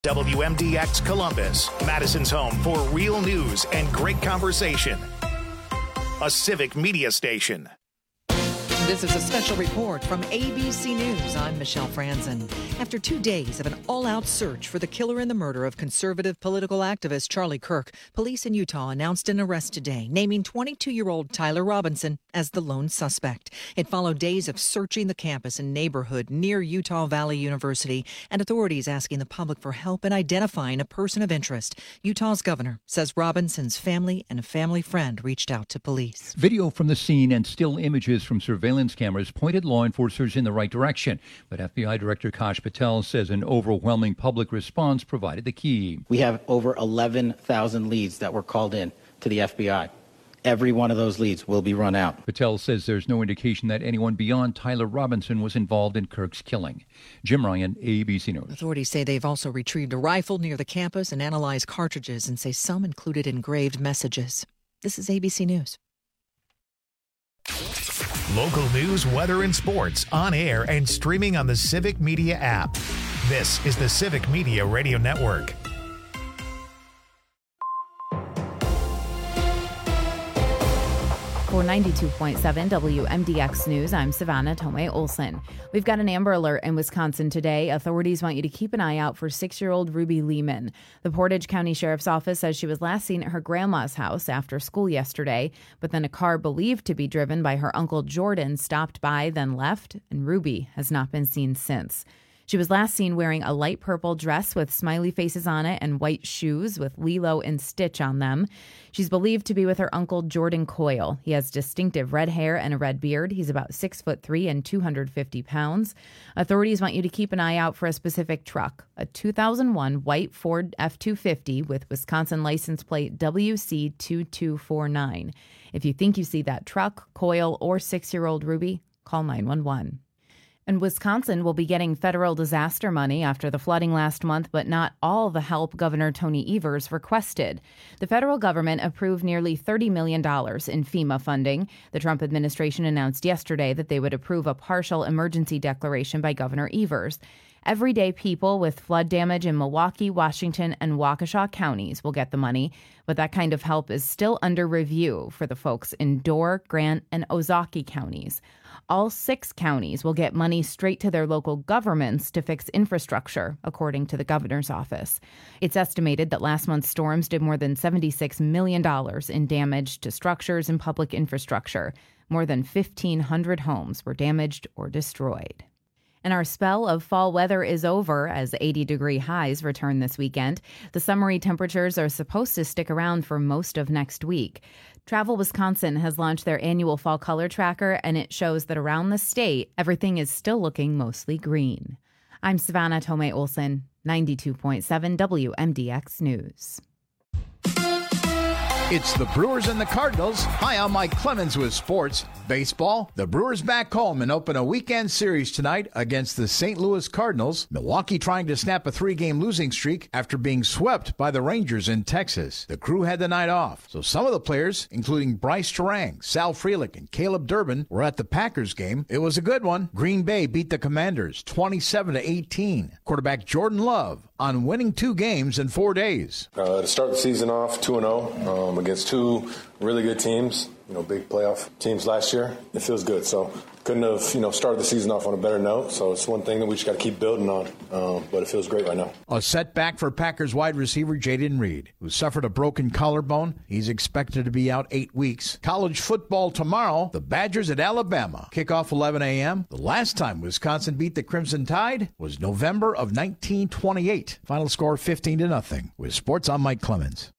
WMDX Columbus, Madison's home for real news and great conversation. A civic media station. This is a special report from ABC News. I'm Michelle Franzen. After 2 days of an all-out search for the killer in the murder of conservative political activist Charlie Kirk, police in Utah announced an arrest today, naming 22-year-old Tyler Robinson as the lone suspect. It followed days of searching the campus and neighborhood near Utah Valley University and authorities asking the public for help in identifying a person of interest. Utah's governor says Robinson's family and a family friend reached out to police. Video from the scene and still images from surveillance cameras pointed law enforcers in the right direction. But FBI Director Kash Patel says an overwhelming public response provided the key. We have over 11,000 leads that were called in to the FBI. Every one of those leads will be run out. Patel says there's no indication that anyone beyond Tyler Robinson was involved in Kirk's killing. Jim Ryan, ABC News. Authorities say they've also retrieved a rifle near the campus and analyzed cartridges and say some included engraved messages. This is ABC News. Local news, weather, and sports on air and streaming on the Civic Media app. This is the Civic Media Radio Network. For 92.7 WMDX News, I'm Savannah Tomei Olson. We've got an Amber Alert in Wisconsin today. Authorities want you to keep an eye out for 6-year-old Ruby Lehman. The Portage County Sheriff's Office says she was last seen at her grandma's house after school yesterday, but then a car believed to be driven by her uncle Jordan stopped by, then left, and Ruby has not been seen since. She was last seen wearing a light purple dress with smiley faces on it and white shoes with Lilo and Stitch on them. She's believed to be with her uncle Jordan Coyle. He has distinctive red hair and a red beard. He's about 6'3" and 250 pounds. Authorities want you to keep an eye out for a specific truck, a 2001 white Ford F-250 with Wisconsin license plate WC2249. If you think you see that truck, Coyle, or 6-year-old Ruby, call 911. And Wisconsin will be getting federal disaster money after the flooding last month, but not all the help Governor Tony Evers requested. The federal government approved nearly $30 million in FEMA funding. The Trump administration announced yesterday that they would approve a partial emergency declaration by Governor Evers. Everyday people with flood damage in Milwaukee, Washington, and Waukesha counties will get the money, but that kind of help is still under review for the folks in Door, Grant, and Ozaukee counties. All 6 counties will get money straight to their local governments to fix infrastructure, according to the governor's office. It's estimated that last month's storms did more than $76 million in damage to structures and public infrastructure. More than 1,500 homes were damaged or destroyed. And our spell of fall weather is over as 80-degree highs return this weekend. The summery temperatures are supposed to stick around for most of next week. Travel Wisconsin has launched their annual fall color tracker, and it shows that around the state, everything is still looking mostly green. I'm Savannah Tomei Olson, 92.7 WMDX News. It's the Brewers and the Cardinals. Hi, I'm Mike Clemens with sports. Baseball, the Brewers back home and open a weekend series tonight against the St. Louis Cardinals. Milwaukee trying to snap a 3-game losing streak after being swept by the Rangers in Texas. The Crew had the night off, so some of the players, including Bryce Terang, Sal Frelick, and Caleb Durbin, were at the Packers game. It was a good one. Green Bay beat the Commanders 27-18. Quarterback Jordan Love on winning 2 games in 4 days. To start the season off 2-0 against 2 really good teams, big playoff teams last year, it feels good. So couldn't have, started the season off on a better note. So it's one thing that we just got to keep building on. But it feels great right now. A setback for Packers wide receiver Jaden Reed, who suffered a broken collarbone. He's expected to be out 8 weeks. College football tomorrow, the Badgers at Alabama. Kickoff 11 a.m. The last time Wisconsin beat the Crimson Tide was November of 1928. Final score 15-0. With sports, I'm Mike Clemens.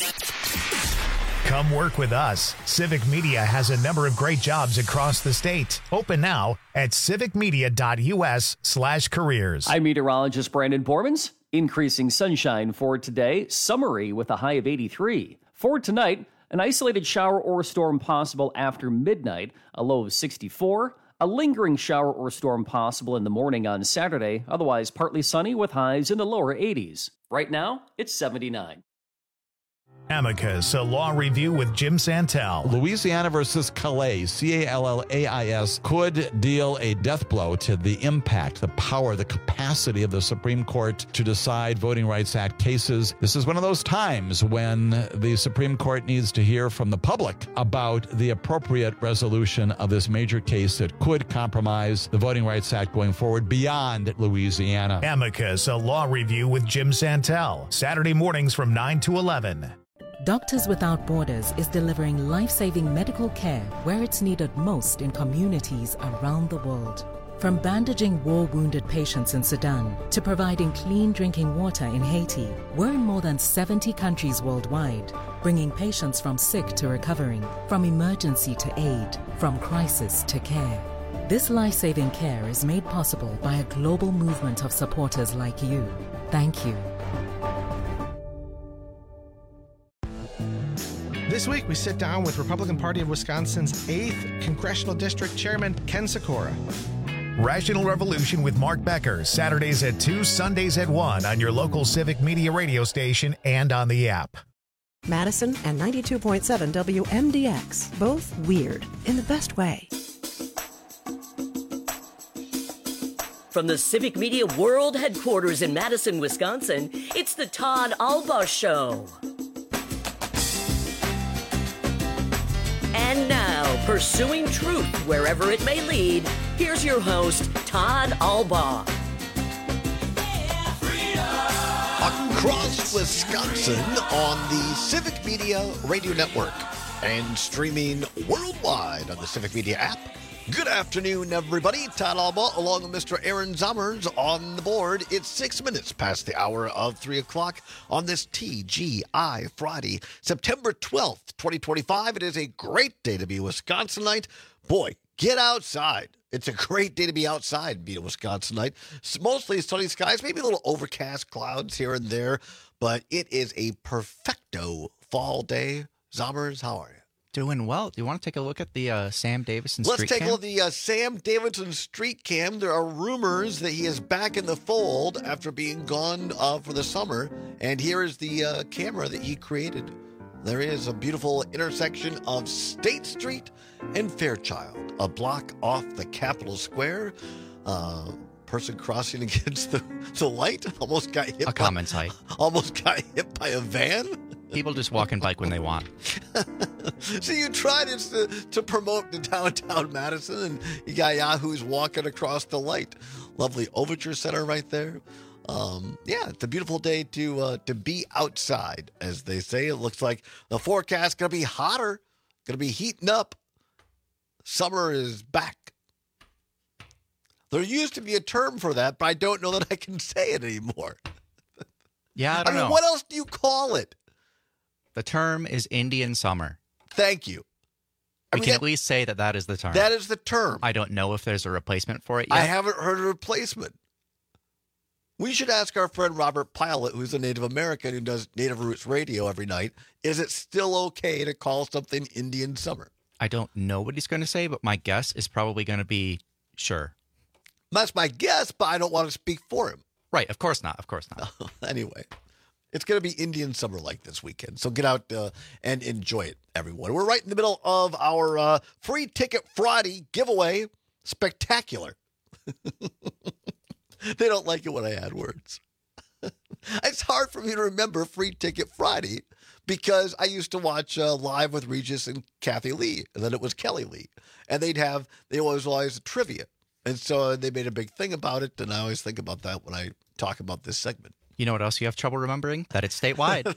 Come work with us. Civic Media has a number of great jobs across the state. Open now at civicmedia.us/careers. I'm meteorologist Brandon Bormans. Increasing sunshine for today. Summery with a high of 83. For tonight, an isolated shower or storm possible after midnight. A low of 64. A lingering shower or storm possible in the morning on Saturday. Otherwise, partly sunny with highs in the lower 80s. Right now, it's 79. Amicus, a law review with Jim Santel. Louisiana versus Calais, Callais, could deal a death blow to the impact, the power, the capacity of the Supreme Court to decide Voting Rights Act cases. This is one of those times when the Supreme Court needs to hear from the public about the appropriate resolution of this major case that could compromise the Voting Rights Act going forward beyond Louisiana. Amicus, a law review with Jim Santel. Saturday mornings from 9 to 11. Doctors Without Borders is delivering life-saving medical care where it's needed most in communities around the world. From bandaging war-wounded patients in Sudan to providing clean drinking water in Haiti, we're in more than 70 countries worldwide, bringing patients from sick to recovering, from emergency to aid, from crisis to care. This life-saving care is made possible by a global movement of supporters like you. Thank you. This week, we sit down with Republican Party of Wisconsin's 8th Congressional District Chairman, Ken Sikora. Rational Revolution with Mark Becker, Saturdays at 2, Sundays at 1 on your local Civic Media radio station and on the app. Madison and 92.7 WMDX, both weird in the best way. From the Civic Media World Headquarters in Madison, Wisconsin, it's the Todd Alba Show. And now, pursuing truth wherever it may lead, here's your host, Todd Alba. Across Wisconsin on the Civic Media Radio Network and streaming worldwide on the Civic Media app. Good afternoon, everybody. Todd Alba along with Mr. Aaron Zommers on the board. It's 6 minutes past the hour of 3 o'clock on this TGI Friday, September 12th, 2025. It is a great day to be a Wisconsinite. Boy, get outside. It's a great day to be outside, being a Wisconsinite. It's mostly sunny skies, maybe a little overcast clouds here and there, but it is a perfecto fall day. Zommers, how are you? Doing well. Do you want to take a look at the Sam Davidson street cam? Let's take a look at the Sam Davidson street cam. There are rumors that he is back in the fold after being gone for the summer. And here is the camera that he created. There is a beautiful intersection of State Street and Fairchild, a block off the Capitol Square. Person crossing against the light almost got hit. A common sight. Almost got hit by a van. People just walk and bike when they want. So you tried to promote the downtown Madison, and you got yahoos walking across the light. Lovely Overture Center right there. Yeah, it's a beautiful day to be outside, as they say. It looks like the forecast going to be hotter, going to be heating up. Summer is back. There used to be a term for that, but I don't know that I can say it anymore. Yeah, I don't know. What else do you call it? The term is Indian summer. Thank you. We can at least say that is the term. That is the term. I don't know if there's a replacement for it yet. I haven't heard a replacement. We should ask our friend Robert Pilot, who's a Native American who does Native Roots Radio every night, is it still okay to call something Indian summer? I don't know what he's going to say, but my guess is probably going to be sure. That's my guess, but I don't want to speak for him. Right, of course not. Of course not. Anyway. It's going to be Indian summer like this weekend, so get out and enjoy it, everyone. We're right in the middle of our Free Ticket Friday giveaway. Spectacular. They don't like it when I add words. It's hard for me to remember Free Ticket Friday because I used to watch Live with Regis and Kathy Lee, and then it was Kelly Lee. And they always trivia. And so they made a big thing about it, and I always think about that when I talk about this segment. You know what else you have trouble remembering? That it's statewide.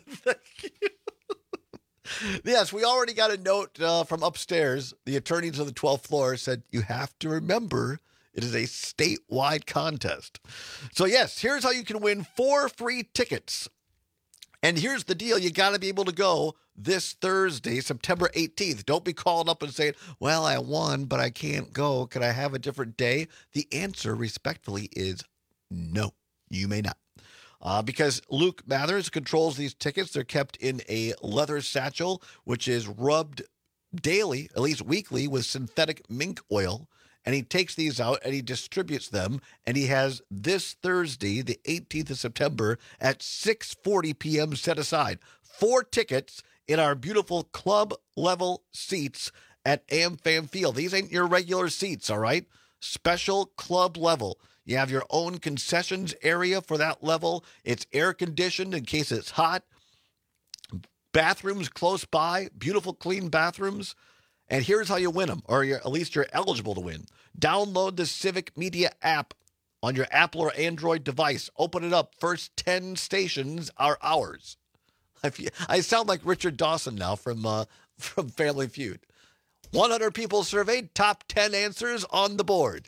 Yes, we already got a note from upstairs. The attorneys on the 12th floor said, you have to remember it is a statewide contest. So, yes, here's how you can win 4 free tickets. And here's the deal. You got to be able to go this Thursday, September 18th. Don't be calling up and saying, well, I won, but I can't go. Can I have a different day? The answer, respectfully, is no, you may not. Because Luke Mathers controls these tickets. They're kept in a leather satchel, which is rubbed daily, at least weekly, with synthetic mink oil. And he takes these out and he distributes them. And he has this Thursday, the 18th of September, at 6:40 p.m. set aside. 4 tickets in our beautiful club level seats at AmFam Field. These ain't your regular seats, all right? Special club level. You have your own concessions area for that level. It's air conditioned in case it's hot. Bathrooms close by, beautiful clean bathrooms. And here's how you win them, or at least you're eligible to win. Download the Civic Media app on your Apple or Android device. Open it up. First 10 stations are ours. I sound like Richard Dawson now from Family Feud. 100 people surveyed, top 10 answers on the board.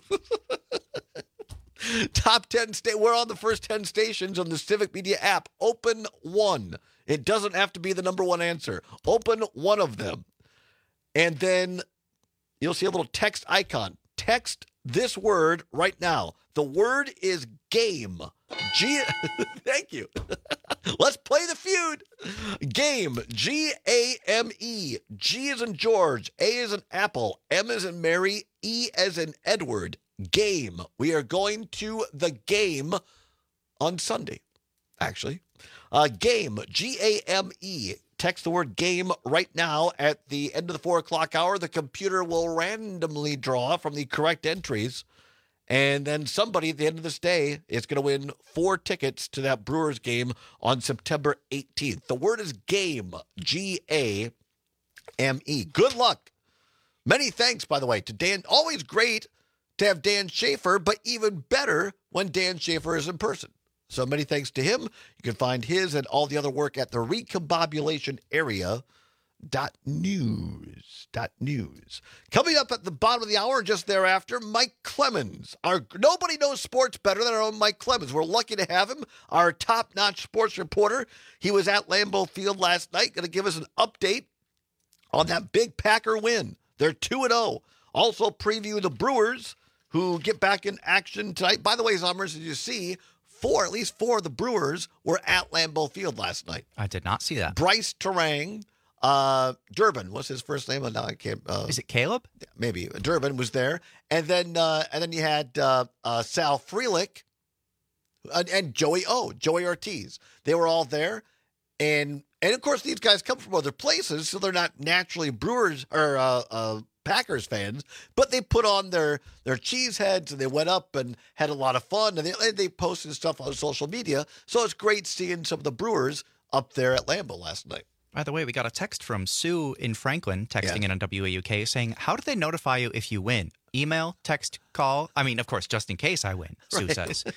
Top 10 we're on the first 10 stations on the Civic Media app. Open one. It doesn't have to be the number one answer. Open one of them. And then you'll see a little text icon. Text this word right now. The word is game. Thank you. Let's play the feud. Game. G-A-M-E. G as in George. A as in Apple. M as in Mary. E as in Edward. Game. We are going to the game on Sunday, actually. Game. G-A-M-E. Text the word game right now. At the end of the 4 o'clock hour, the computer will randomly draw from the correct entries. And then somebody at the end of this day is going to win 4 tickets to that Brewers game on September 18th. The word is game, G-A-M-E. Good luck. Many thanks, by the way, to Dan. Always great to have Dan Schaefer, but even better when Dan Schaefer is in person. So many thanks to him. You can find his and all the other work at the Recombobulation Area. .news. Coming up at the bottom of the hour, just thereafter, Mike Clemens. Nobody knows sports better than our own Mike Clemens. We're lucky to have him, our top-notch sports reporter. He was at Lambeau Field last night, going to give us an update on that big Packer win. They're 2-0. Also preview the Brewers, who get back in action tonight. By the way, Zommers, as you see, at least four of the Brewers were at Lambeau Field last night. I did not see that. Bryce Terang. Durbin, what's his first name? Now I can't. Is it Caleb? Maybe Durbin was there, and then you had Sal Frelick and Joey Ortiz. They were all there, and of course these guys come from other places, so they're not naturally Brewers or Packers fans, but they put on their cheese heads and they went up and had a lot of fun, and they posted stuff on social media. So it's great seeing some of the Brewers up there at Lambeau last night. By the way, we got a text from Sue in Franklin, texting in on WAUK, saying, how do they notify you if you win? Email, text, call? I mean, of course, just in case I win, Sue says.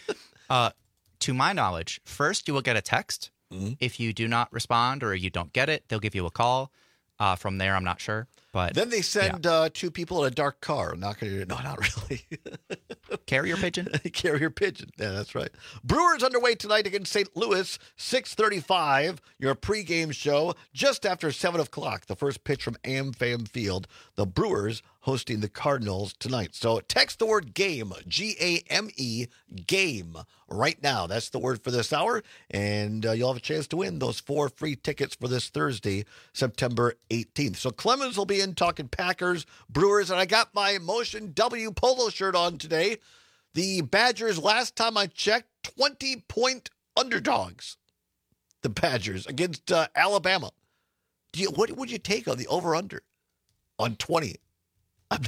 To my knowledge, first you will get a text. Mm-hmm. If you do not respond or you don't get it, they'll give you a call. From there, I'm not sure. But then they send 2 people in a dark car. No, not really. Carrier pigeon? Carrier pigeon. Yeah, that's right. Brewers underway tonight against St. Louis, 6:35. Your pregame show just after 7 o'clock. The first pitch from AmFam Field. The Brewers hosting the Cardinals tonight. So text the word game, G-A-M-E, game, right now. That's the word for this hour. And you'll have a chance to win those 4 free tickets for this Thursday, September 18th. So Clemens will be in talking Packers, Brewers, and I got my Motion W polo shirt on today. The Badgers, last time I checked, 20-point underdogs. The Badgers against Alabama. What would you take on the over-under on 20? I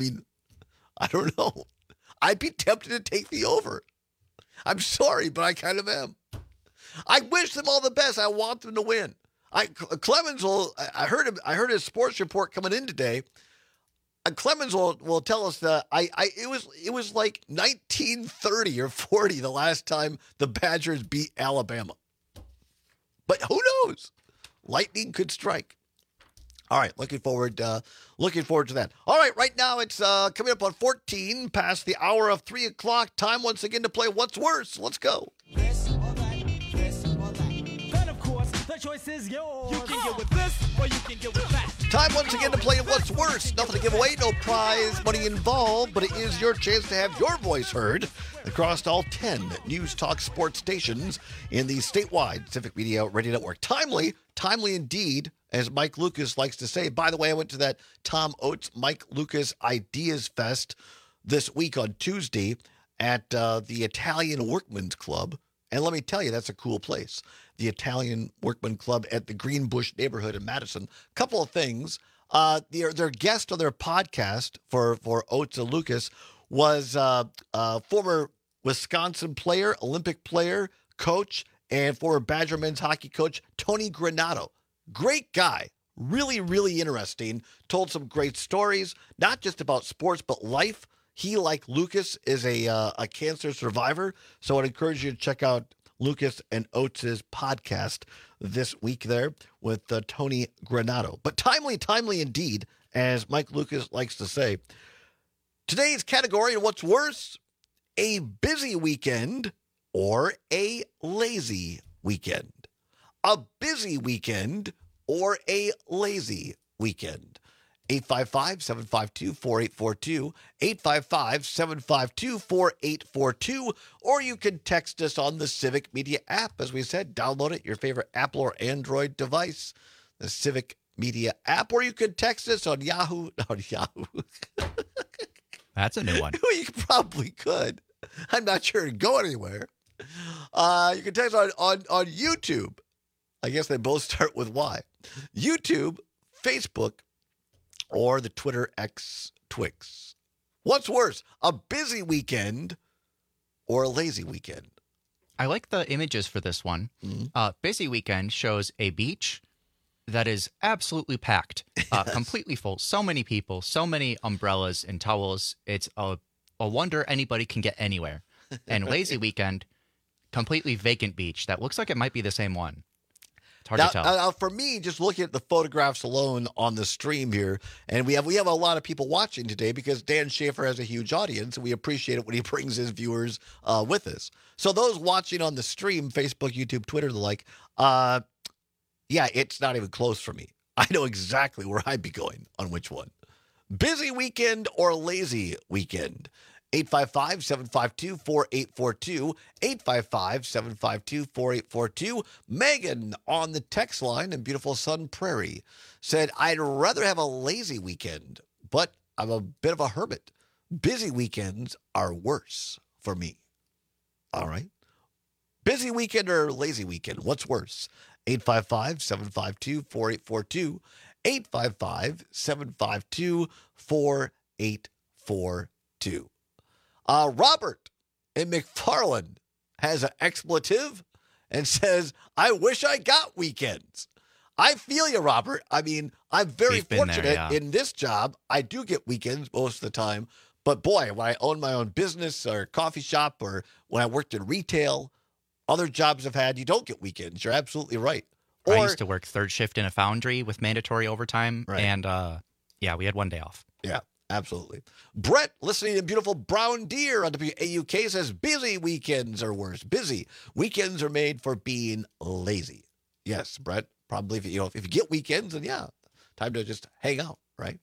don't know. I'd be tempted to take the over. I'm sorry, but I kind of am. I wish them all the best. I want them to win. Clemens will. I heard his sports report coming in today. Clemens will tell us that it was like 1930 or 40 the last time the Badgers beat Alabama. But who knows? Lightning could strike. All right, looking forward to that. All right, right now it's coming up on 14 past the hour of 3 o'clock. Time once again to play What's Worse. Let's go. This or that, this or that. But of course, the choice is yours. You can get with this or you can get with that. Time once again to play What's Worse. Nothing to give away, no prize money involved, but it is your chance to have your voice heard across all 10 News Talk sports stations in the statewide Civic Media Radio Network. Timely indeed, as Mike Lucas likes to say. By the way, I went to that Tom Oates Mike Lucas Ideas Fest this week on Tuesday at the Italian Workmen's Club And let me tell you, that's a cool place. The Italian Workman Club at the Greenbush neighborhood in Madison. Couple of things. Their guest on their podcast for Oates and Lucas was former Wisconsin player, Olympic player, coach, and former Badger men's hockey coach, Tony Granato. Great guy. Really, really interesting. Told some great stories, not just about sports, but life. He, like Lucas, is a cancer survivor. So I'd encourage you to check out Lucas and Oates' podcast this week there with Tony Granato. But timely indeed, as Mike Lucas likes to say. Today's category in What's Worse, a busy weekend or a lazy weekend. A busy weekend or a lazy weekend. 855-752-4842, 855-752-4842, or you can text us on the Civic Media app. As we said, download it, your favorite Apple or Android device, the Civic Media app, or you can text us on Yahoo. That's a new one. You probably could. I'm not sure it'd go anywhere. You can text on YouTube. I guess they both start with Y. YouTube, Facebook, or the Twitter X Twix. What's worse, a busy weekend or a lazy weekend? I like the images for this one. Mm-hmm. Busy weekend shows a beach that is absolutely packed, completely full. So many people, so many umbrellas and towels. It's a wonder anybody can get anywhere. And lazy weekend, completely vacant beach. That looks like it might be the same one. It's hard to tell. Now, for me, just looking at the photographs alone on the stream here, and we have a lot of people watching today because Dan Schaefer has a huge audience, and we appreciate it when he brings his viewers with us. So those watching on the stream, Facebook, YouTube, Twitter, the like, yeah, it's not even close for me. I know exactly where I'd be going on which one. Busy weekend or lazy weekend? 855-752-4842, 855-752-4842. Megan on the text line in beautiful Sun Prairie said, I'd rather have a lazy weekend, but I'm a bit of a hermit. Busy weekends are worse for me. All right. Busy weekend or lazy weekend? What's worse? 855-752-4842, 855-752-4842. Robert in McFarland has an expletive and says, I wish I got weekends. I feel you, Robert. I mean, I'm very fortunate in this job. I do get weekends most of the time. But boy, when I own my own business or coffee shop or when I worked in retail, other jobs I've had, you don't get weekends. You're absolutely right. I used to work third shift in a foundry with mandatory overtime. Right. And we had one day off. Yeah. Absolutely. Brett, listening to beautiful Brown Deer on WAUK, says busy weekends are worse. Busy weekends are made for being lazy. Yes, Brett. Probably if you get weekends, then yeah, time to just hang out, right?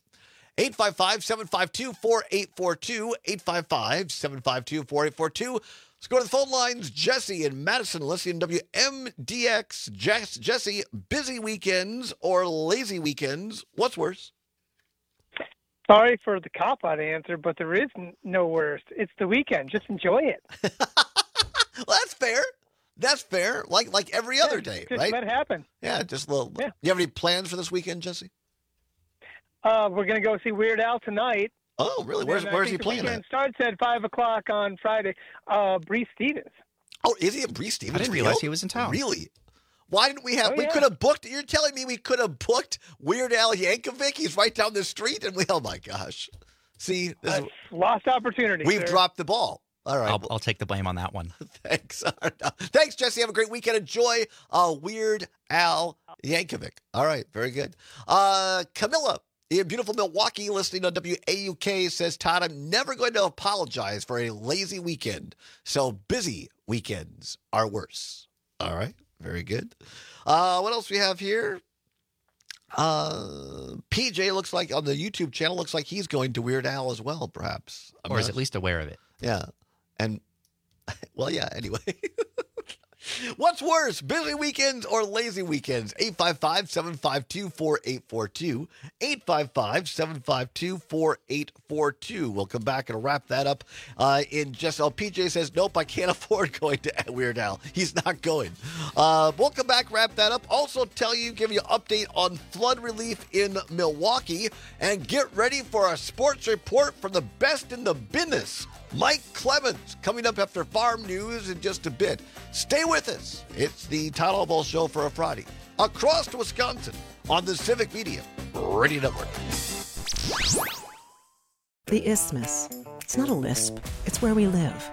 855-752-4842, 855-752-4842. Let's go to the phone lines. Jesse in Madison, listening to WMDX. Jesse, busy weekends or lazy weekends? What's worse? Sorry for the cop-out answer, but there is no worse. It's the weekend. Just enjoy it. Well, that's fair. That's fair. Like every other day, just right? let it happen. Yeah, just a little. Yeah. You have any plans for this weekend, Jesse? We're going to go see Weird Al tonight. Oh, really? Where's he playing at? The weekend starts at 5 o'clock on Friday. Bree Stevens. Oh, is he at Bree Stevens? I didn't realize he was in town. Really? Why didn't we have? Oh, we yeah. could have booked. You're telling me we could have booked Weird Al Yankovic? He's right down the street, and we. Oh my gosh! See, Lost opportunity. We've sir. dropped the ball. All right, I'll take the blame on that one. Thanks. Thanks, Jesse. Have a great weekend. Enjoy Weird Al Yankovic. All right, very good. Camilla in beautiful Milwaukee, listening on WAUK, says, Todd, I'm never going to apologize for a lazy weekend. So busy weekends are worse. All right. Very good. What else we have here? PJ looks like on the YouTube channel, looks like he's going to Weird Al as well, perhaps. Or is at least aware of it. Yeah. And, well, yeah, anyway. What's worse, busy weekends or lazy weekends? 855-752-4842. 855-752-4842. We'll come back and wrap that up in just... Oh, PJ says, nope, I can't afford going to Weird Al. He's not going. We'll come back, wrap that up. Also give you an update on flood relief in Milwaukee. And get ready for a sports report from the best in the business. Mike Clemens coming up after Farm News in just a bit. Stay with us. It's the Todd Albaugh Show for a Friday. Across Wisconsin on the Civic Media Radio Network. The Isthmus. It's not a lisp. It's where we live.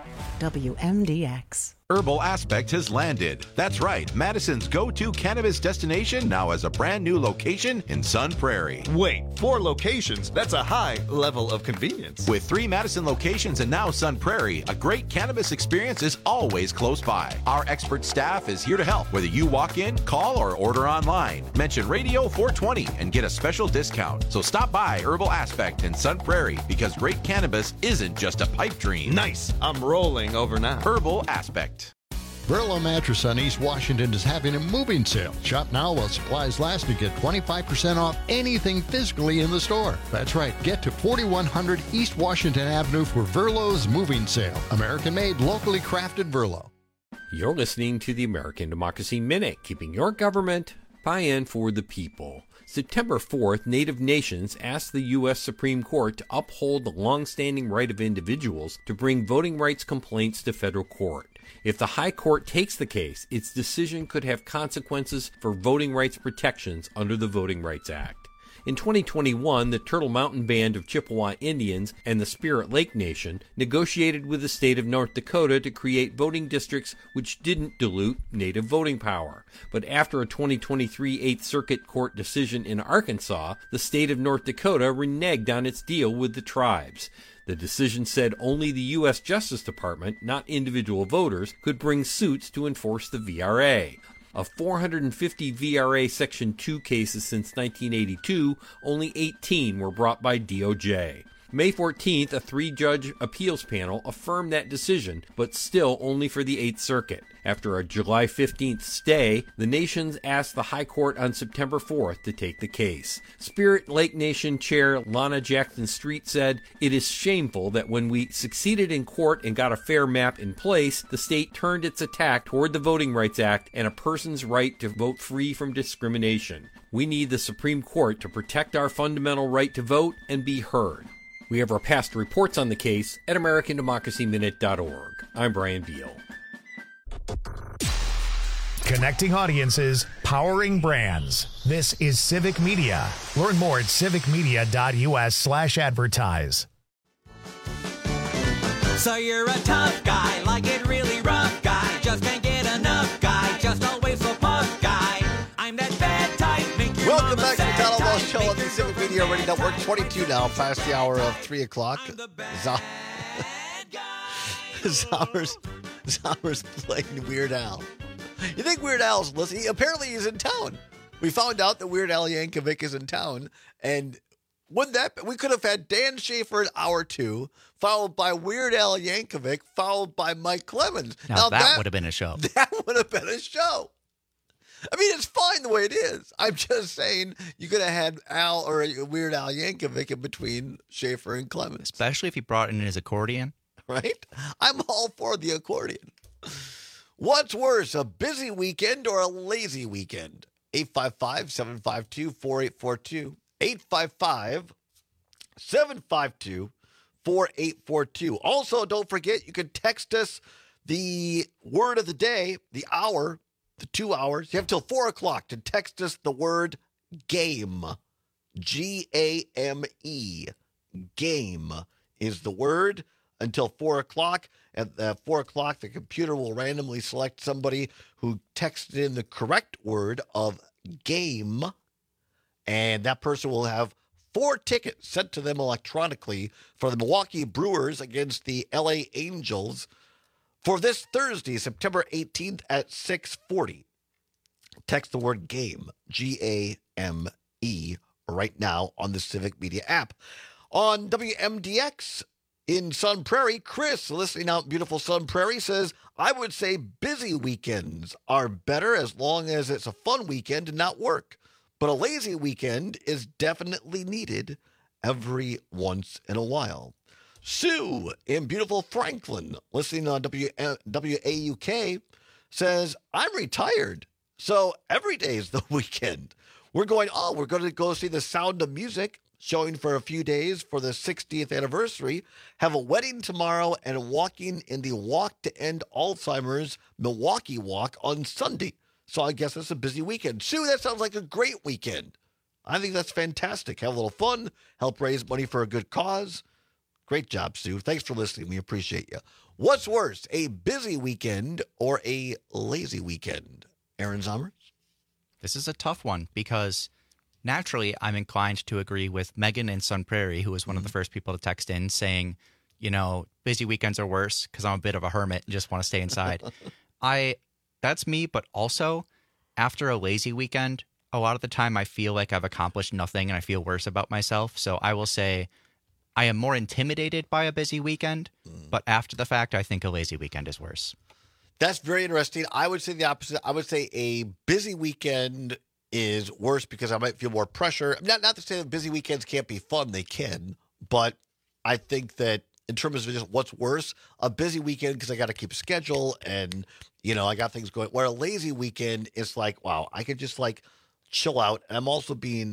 WMDX. Herbal Aspect has landed. That's right. Madison's go-to cannabis destination now has a brand new location in Sun Prairie. Wait, 4 locations? That's a high level of convenience. With 3 Madison locations and now Sun Prairie, a great cannabis experience is always close by. Our expert staff is here to help, whether you walk in, call, or order online. Mention Radio 420 and get a special discount. So stop by Herbal Aspect in Sun Prairie, because great cannabis isn't just a pipe dream. Nice. I'm rolling over now. Herbal Aspect. Burlow Mattress on East Washington is having a moving sale. Shop now while supplies last and get 25% off anything physically in the store. That's right. Get to 4100 East Washington Avenue for Burlow's moving sale. American-made, locally crafted Burlow. You're listening to the American Democracy Minute, keeping your government by and for the people. September 4th, Native nations asked the U.S. Supreme Court to uphold the long-standing right of individuals to bring voting rights complaints to federal court. If the High Court takes the case, its decision could have consequences for voting rights protections under the Voting Rights Act. In 2021, the Turtle Mountain Band of Chippewa Indians and the Spirit Lake Nation negotiated with the state of North Dakota to create voting districts which didn't dilute Native voting power. But after a 2023 8th Circuit Court decision in Arkansas, the state of North Dakota reneged on its deal with the tribes. The decision said only the U.S. Justice Department, not individual voters, could bring suits to enforce the VRA. Of 450 VRA Section 2 cases since 1982, only 18 were brought by DOJ. May 14th, a 3-judge appeals panel affirmed that decision, but still only for the 8th Circuit. After a July 15th stay, the nations asked the High Court on September 4th to take the case. Spirit Lake Nation Chair Lana Jackson Street said, "It is shameful that when we succeeded in court and got a fair map in place, the state turned its attack toward the Voting Rights Act and a person's right to vote free from discrimination. We need the Supreme Court to protect our fundamental right to vote and be heard." We have our past reports on the case at AmericanDemocracyMinute.org. I'm Brian Beal. Connecting audiences, powering brands. This is Civic Media. Learn more at civicmedia.us/advertise. So you're a tough guy, like it really rough guy. Just can't get enough guy, just always so puff guy. I'm that bad type. Welcome back to the Todd Albaugh Show on the Civic Media Radio Network. 22 now, past the hour of 3 o'clock. Zommer's playing Weird Al. You think Weird Al's listening? Apparently he's in town. We found out that Weird Al Yankovic is in town, and we could have had Dan Schaefer in hour 2, followed by Weird Al Yankovic, followed by Mike Clemens. Now that would have been a show. That would have been a show. I mean, it's fine the way it is. I'm just saying you could have had Al or Weird Al Yankovic in between Schaefer and Clemens. Especially if he brought in his accordion. Right? I'm all for the accordion. What's worse, a busy weekend or a lazy weekend? 855-752-4842. 855-752-4842. Also, don't forget, you can text us the word of the day, the hour, the 2 hours. You have till 4 o'clock to text us the word game. G-A-M-E. Game is the word until 4 o'clock. At 4 o'clock, the computer will randomly select somebody who texted in the correct word of game, and that person will have 4 tickets sent to them electronically for the Milwaukee Brewers against the LA Angels for this Thursday, September 18th at 6:40. Text the word game, G-A-M-E, right now on the Civic Media app. On WMDX, In Sun Prairie, Chris, listening out in beautiful Sun Prairie, says, I would say busy weekends are better as long as it's a fun weekend and not work. But a lazy weekend is definitely needed every once in a while. Sue in beautiful Franklin, listening on WAUK, says, I'm retired, so every day is the weekend. We're going to go see The Sound of Music, showing for a few days for the 60th anniversary, have a wedding tomorrow, and walking in the Walk to End Alzheimer's Milwaukee Walk on Sunday. So I guess it's a busy weekend. Sue, that sounds like a great weekend. I think that's fantastic. Have a little fun, help raise money for a good cause. Great job, Sue. Thanks for listening. We appreciate you. What's worse, a busy weekend or a lazy weekend? Aaron Zommers? This is a tough one because naturally, I'm inclined to agree with Megan in Sun Prairie, who was one of the first people to text in saying, busy weekends are worse because I'm a bit of a hermit and just want to stay inside. That's me, but also after a lazy weekend, a lot of the time I feel like I've accomplished nothing and I feel worse about myself. So I will say I am more intimidated by a busy weekend, but after the fact, I think a lazy weekend is worse. That's very interesting. I would say the opposite. I would say a busy weekend is worse because I might feel more pressure. Not to say that busy weekends can't be fun. They can. But I think that in terms of just what's worse, a busy weekend because I got to keep a schedule and, I got things going. Where a lazy weekend is like, wow, I could just chill out. And I'm also being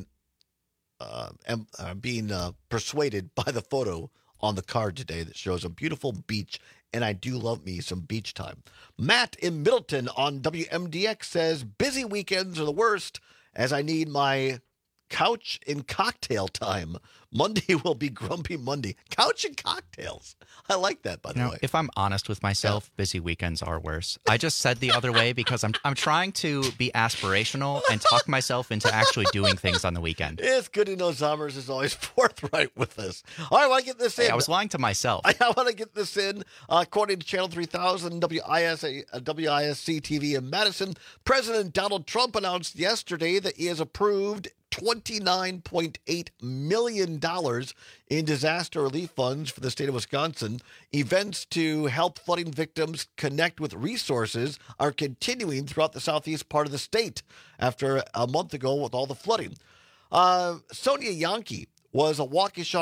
persuaded by the photo on the card today that shows a beautiful beach. And I do love me some beach time. Matt in Middleton on WMDX says, busy weekends are the worst as I need my couch and cocktail time. Monday will be grumpy Monday. Couch and cocktails. I like that, by the way. If I'm honest with myself, busy weekends are worse. I just said the other way because I'm trying to be aspirational and talk myself into actually doing things on the weekend. It's good to know Zommers is always forthright with us. All right, I want to get this in. Hey, I was lying to myself. I want to get this in. According to Channel 3000, WISC TV in Madison, President Donald Trump announced yesterday that he has approved $29.8 million in disaster relief funds for the state of Wisconsin. Events to help flooding victims connect with resources are continuing throughout the southeast part of the state after a month ago with all the flooding. Sonia Yankee was at the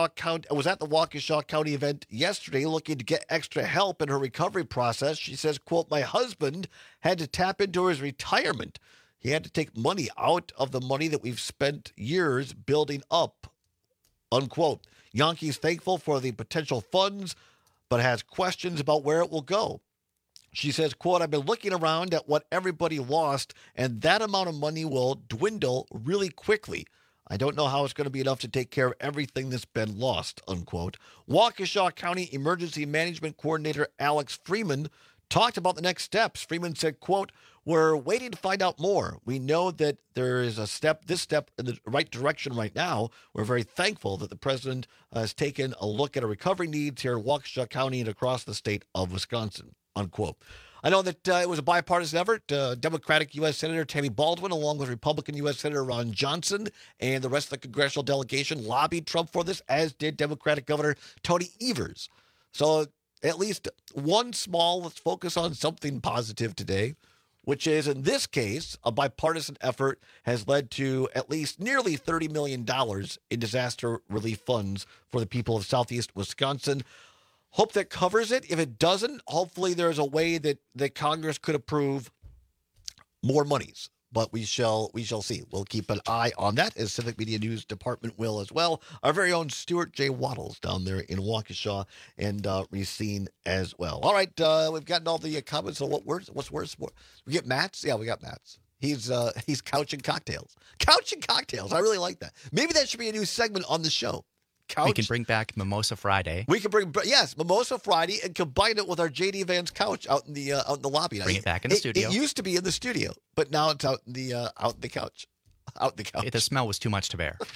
Waukesha County event yesterday looking to get extra help in her recovery process. She says, quote, my husband had to tap into his retirement. He had to take money out of the money that we've spent years building up, unquote. Yankee's thankful for the potential funds, but has questions about where it will go. She says, quote, I've been looking around at what everybody lost, and that amount of money will dwindle really quickly. I don't know how it's going to be enough to take care of everything that's been lost, unquote. Waukesha County Emergency Management Coordinator Alex Freeman talked about the next steps. Freeman said, quote, we're waiting to find out more. We know that there is this step in the right direction right now. We're very thankful that the president has taken a look at our recovery needs here in Waukesha County and across the state of Wisconsin, unquote. I know that it was a bipartisan effort. Democratic U.S. Senator Tammy Baldwin, along with Republican U.S. Senator Ron Johnson and the rest of the congressional delegation, lobbied Trump for this, as did Democratic Governor Tony Evers. So at least let's focus on something positive today, which is, in this case, a bipartisan effort has led to at least nearly $30 million in disaster relief funds for the people of southeast Wisconsin. Hope that covers it. If it doesn't, hopefully there's a way that Congress could approve more monies. But we shall see. We'll keep an eye on that, as Civic Media News Department will as well. Our very own Stuart J. Waddles down there in Waukesha and Racine as well. All right, we've gotten all the comments on what's worse. We get Matt's? Yeah, we got Matt's. He's couch and cocktails. Couch and cocktails. I really like that. Maybe that should be a new segment on the show. Couch. We can bring back Mimosa Friday. We can bring Mimosa Friday and combine it with our JD Vance couch out in the lobby. Bring it back in the studio. It used to be in the studio, but now it's out in the couch. Out the couch. The smell was too much to bear.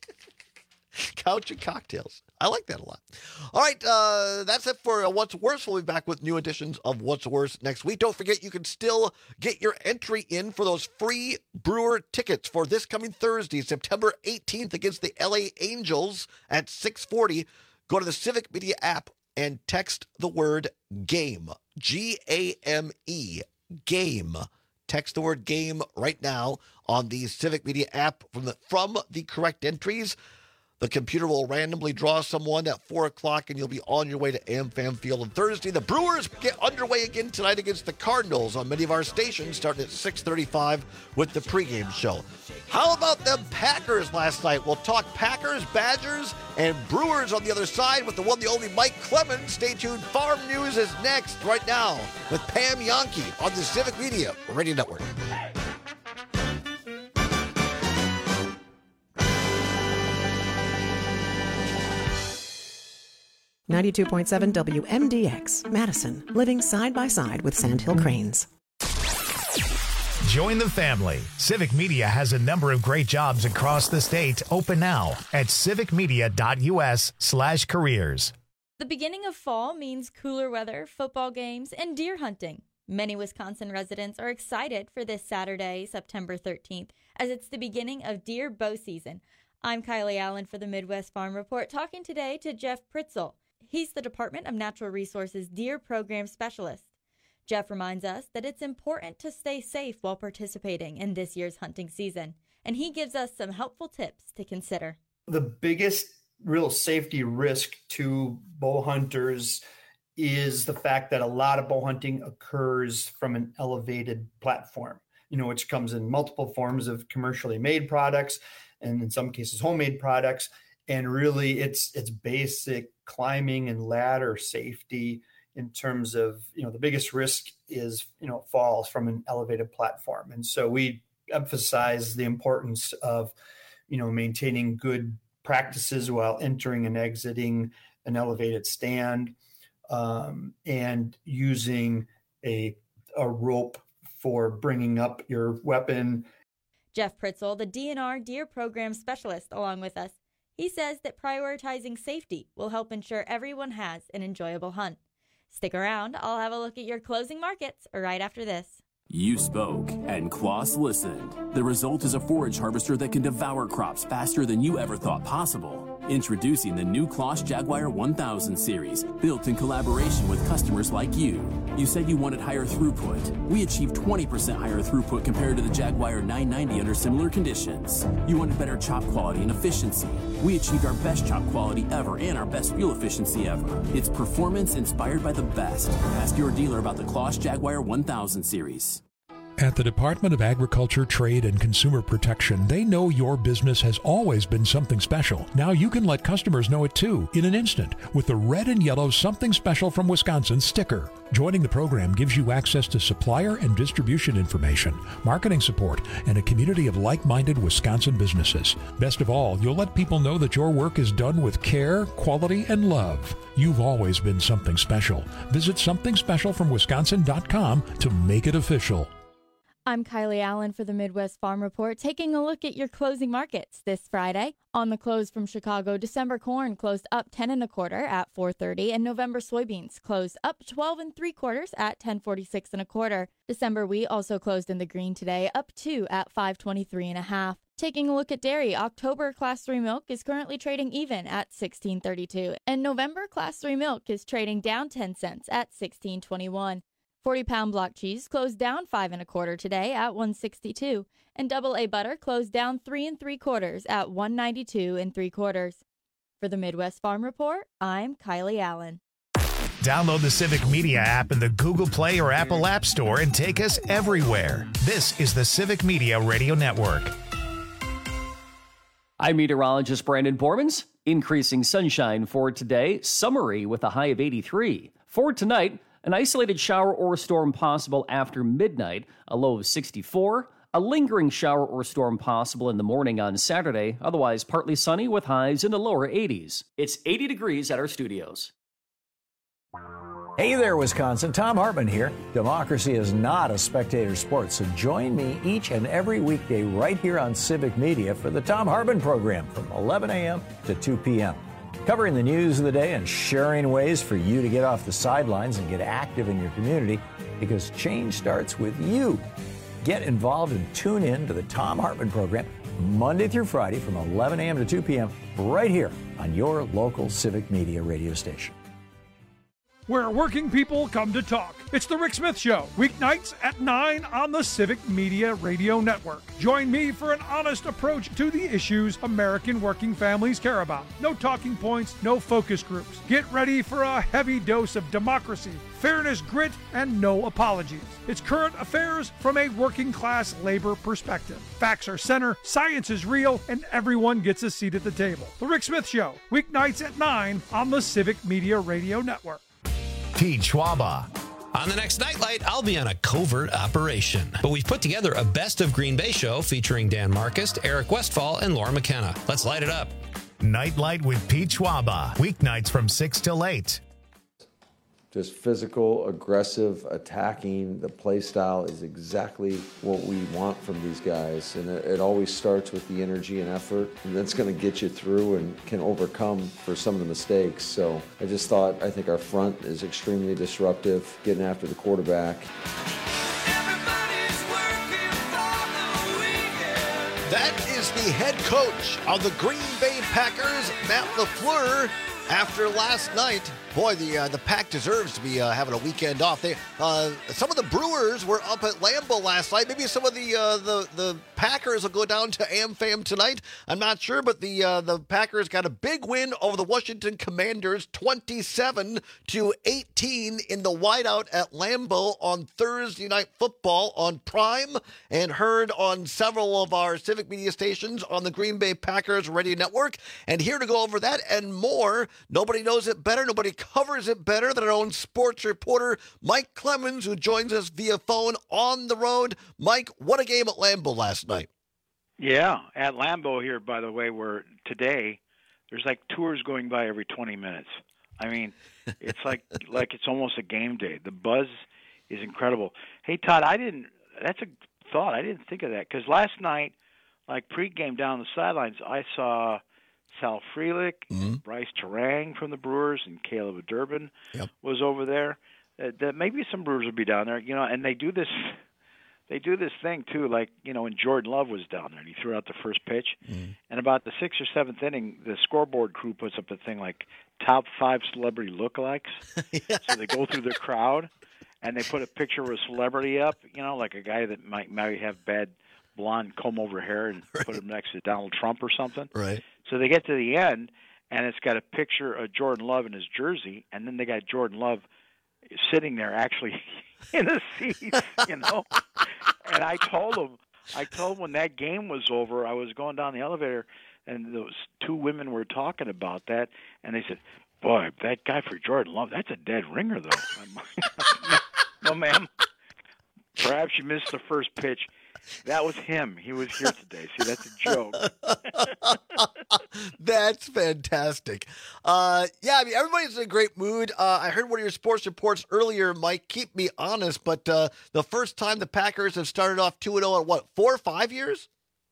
Couch and cocktails. I like that a lot. All right, that's it for What's Worse. We'll be back with new editions of What's Worse next week. Don't forget, you can still get your entry in for those free Brewer tickets for this coming Thursday, September 18th, against the LA Angels at 6:40. Go to the Civic Media app and text the word GAME, G-A-M-E, GAME. Text the word GAME right now on the Civic Media app from the correct entries. The computer will randomly draw someone at 4 o'clock, and you'll be on your way to AmFam Field on Thursday. The Brewers get underway again tonight against the Cardinals on many of our stations, starting at 6:35 with the pregame show. How about them Packers last night? We'll talk Packers, Badgers, and Brewers on the other side with the one, the only Mike Clemens. Stay tuned. Farm News is next right now with Pam Yankee on the Civic Media Radio Network. 92.7 WMDX, Madison, living side by side with Sandhill Cranes. Join the family. Civic Media has a number of great jobs across the state open now at civicmedia.us/careers. The beginning of fall means cooler weather, football games, and deer hunting. Many Wisconsin residents are excited for this Saturday, September 13th, as it's the beginning of deer bow season. I'm Kylie Allen for the Midwest Farm Report, talking today to Jeff Pritzel. He's the Department of Natural Resources Deer Program Specialist. Jeff reminds us that it's important to stay safe while participating in this year's hunting season, and he gives us some helpful tips to consider. The biggest real safety risk to bow hunters is the fact that a lot of bow hunting occurs from an elevated platform, which comes in multiple forms of commercially made products and in some cases homemade products. And really it's basic climbing and ladder safety in terms of, the biggest risk is, falls from an elevated platform. And so we emphasize the importance of, maintaining good practices while entering and exiting an elevated stand, and using a rope for bringing up your weapon. Jeff Pritzel, the DNR Deer Program Specialist, along with us. He says that prioritizing safety will help ensure everyone has an enjoyable hunt. Stick around. I'll have a look at your closing markets right after this. You spoke, and Kloss listened. The result is a forage harvester that can devour crops faster than you ever thought possible. Introducing the new Kloss Jaguar 1000 series, built in collaboration with customers like you. You said you wanted higher throughput. We achieved 20% higher throughput compared to the Jaguar 990 under similar conditions. You wanted better chop quality and efficiency. We achieved our best chop quality ever and our best fuel efficiency ever. It's performance inspired by the best. Ask your dealer about the Kloss Jaguar 1000 series. At the Department of Agriculture, Trade, and Consumer Protection, they know your business has always been something special. Now you can let customers know it too, in an instant, with the red and yellow Something Special from Wisconsin sticker. Joining the program gives you access to supplier and distribution information, marketing support, and a community of like-minded Wisconsin businesses. Best of all, you'll let people know that your work is done with care, quality, and love. You've always been something special. Visit somethingspecialfromwisconsin.com to make it official. I'm Kylie Allen for the Midwest Farm Report, taking a look at your closing markets this Friday. On the close from Chicago, December corn closed up 10 1/4 at 4.30, and November soybeans closed up 12 3/4 at 10.46 1/4. December wheat also closed in the green today, up 2 at 5.23 1/2. Taking a look at dairy, October Class 3 milk is currently trading even at $16.32, and November Class 3 milk is trading down 10 cents at $16.21. 40-pound block cheese closed down 5 1/4 today at $1.62, and double-A butter closed down 3 3/4 at $1.92 3/4. For the Midwest Farm Report, I'm Kylie Allen. Download the Civic Media app in the Google Play or Apple App Store and take us everywhere. This is the Civic Media Radio Network. I'm meteorologist Brandon Bormans. Increasing sunshine for today, summery with a high of 83. For tonight, an isolated shower or storm possible after midnight, a low of 64. A lingering shower or storm possible in the morning on Saturday, otherwise partly sunny with highs in the lower 80s. It's 80 degrees at our studios. Hey there, Wisconsin. Tom Hartman here. Democracy is not a spectator sport, so join me each and every weekday right here on Civic Media for the Tom Hartman program from 11 a.m. to 2 p.m. Covering the news of the day and sharing ways for you to get off the sidelines and get active in your community, because change starts with you. Get involved and tune in to the Tom Hartman program Monday through Friday from 11 a.m. to 2 p.m. right here on your local Civic Media radio station. where working people come to talk. It's The Rick Smith Show, weeknights at 9 on the Civic Media Radio Network. Join me for an honest approach to the issues American working families care about. No talking points, no focus groups. Get ready for a heavy dose of democracy, fairness, grit, and no apologies. It's current affairs from a working class labor perspective. Facts are center, science is real, and everyone gets a seat at the table. The Rick Smith Show, weeknights at 9 on the Civic Media Radio Network. Pete Schwaba. On the next Nightlight, I'll be on a covert operation. But we've put together a Best of Green Bay show featuring Dan Marcus, Eric Westfall, and Laura McKenna. Let's light it up. Nightlight with Pete Schwaba. Weeknights from 6 till 8. Just physical, aggressive, attacking. The play style is exactly what we want from these guys. And it always starts with the energy and effort. And that's going to get you through and can overcome for some of the mistakes. So I think our front is extremely disruptive, getting after the quarterback. That is the head coach of the Green Bay Packers, Matt LaFleur, after last night. Boy, the Pack deserves to be having a weekend off. Some of the Brewers were up at Lambeau last night. Maybe some of the Packers will go down to AmFam tonight. I'm not sure, but the Packers got a big win over the Washington Commanders, 27-18 in the whiteout at Lambeau on Thursday Night Football on Prime, and heard on several of our Civic Media stations on the Green Bay Packers Radio Network. And here to go over that and more, nobody knows it better, nobody covers it better than our own sports reporter, Mike Clemens, who joins us via phone on the road. Mike, what a game at Lambeau last night. Yeah, at Lambeau here, by the way, where today there's like tours going by every 20 minutes. I mean, it's like it's almost a game day. The buzz is incredible. Hey, Todd, that's a thought. I didn't think of that because last night, like pregame down the sidelines, I saw Sal Frelick, Bryce Terang from the Brewers, and Caleb Durbin was over there. That maybe some Brewers would be down there, and they do this thing too, like, when Jordan Love was down there and he threw out the first pitch. And about the 6th or 7th inning, the scoreboard crew puts up a thing like top 5 celebrity lookalikes. So they go through the crowd and they put a picture of a celebrity up, like a guy that might have bad blonde comb-over hair and put him next to Donald Trump or something. Right. So they get to the end, and it's got a picture of Jordan Love in his jersey, and then they got Jordan Love sitting there actually in the seats, And I told him when that game was over, I was going down the elevator, and those 2 women were talking about that, and they said, "Boy, that guy for Jordan Love, that's a dead ringer, though." No, ma'am. Perhaps you missed the first pitch. That was him. He was here today. See, that's a joke. That's fantastic. Everybody's in a great mood. I heard one of your sports reports earlier, Mike. Keep me honest, but the first time the Packers have started off 2-0 in what, 4 or 5 years?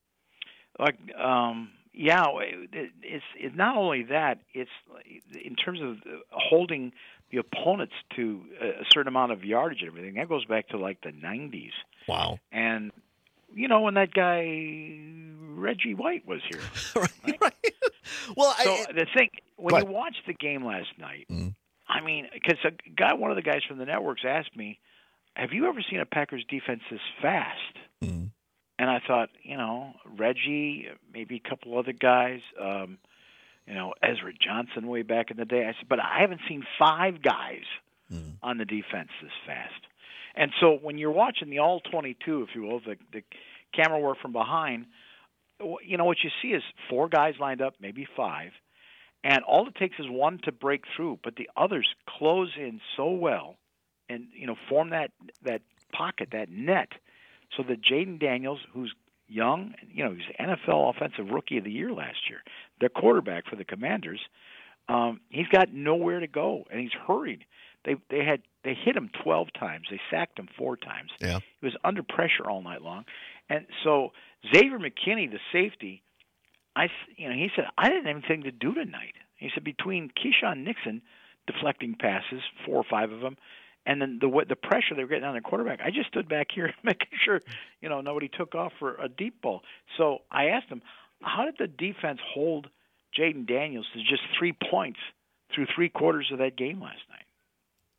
It's not only that. It's in terms of holding the opponents to a certain amount of yardage and everything. That goes back to like the 90s. Wow. And when that guy Reggie White was here. right. Well, the thing, when you watched the game last night, I mean, because one of the guys from the networks asked me, "Have you ever seen a Packers defense this fast?" And I thought, Reggie, maybe a couple other guys, Ezra Johnson way back in the day. I said, but I haven't seen 5 guys on the defense this fast. And so when you're watching the all-22, if you will, the camera work from behind, what you see is 4 guys lined up, maybe 5, and all it takes is one to break through, but the others close in so well and, form that pocket, that net, so that Jaden Daniels, who's young, he's NFL Offensive Rookie of the Year last year, their quarterback for the Commanders, he's got nowhere to go, and he's hurried. They hit him 12 times. They sacked him 4 times. Yeah. He was under pressure all night long. And so Xavier McKinney, the safety, he said, I didn't have anything to do tonight. He said between Keyshawn Nixon deflecting passes, 4 or 5 of them, and then the pressure they were getting on their quarterback, I just stood back here making sure, nobody took off for a deep ball. So I asked him, how did the defense hold Jaden Daniels to just 3 points through 3 quarters of that game last night?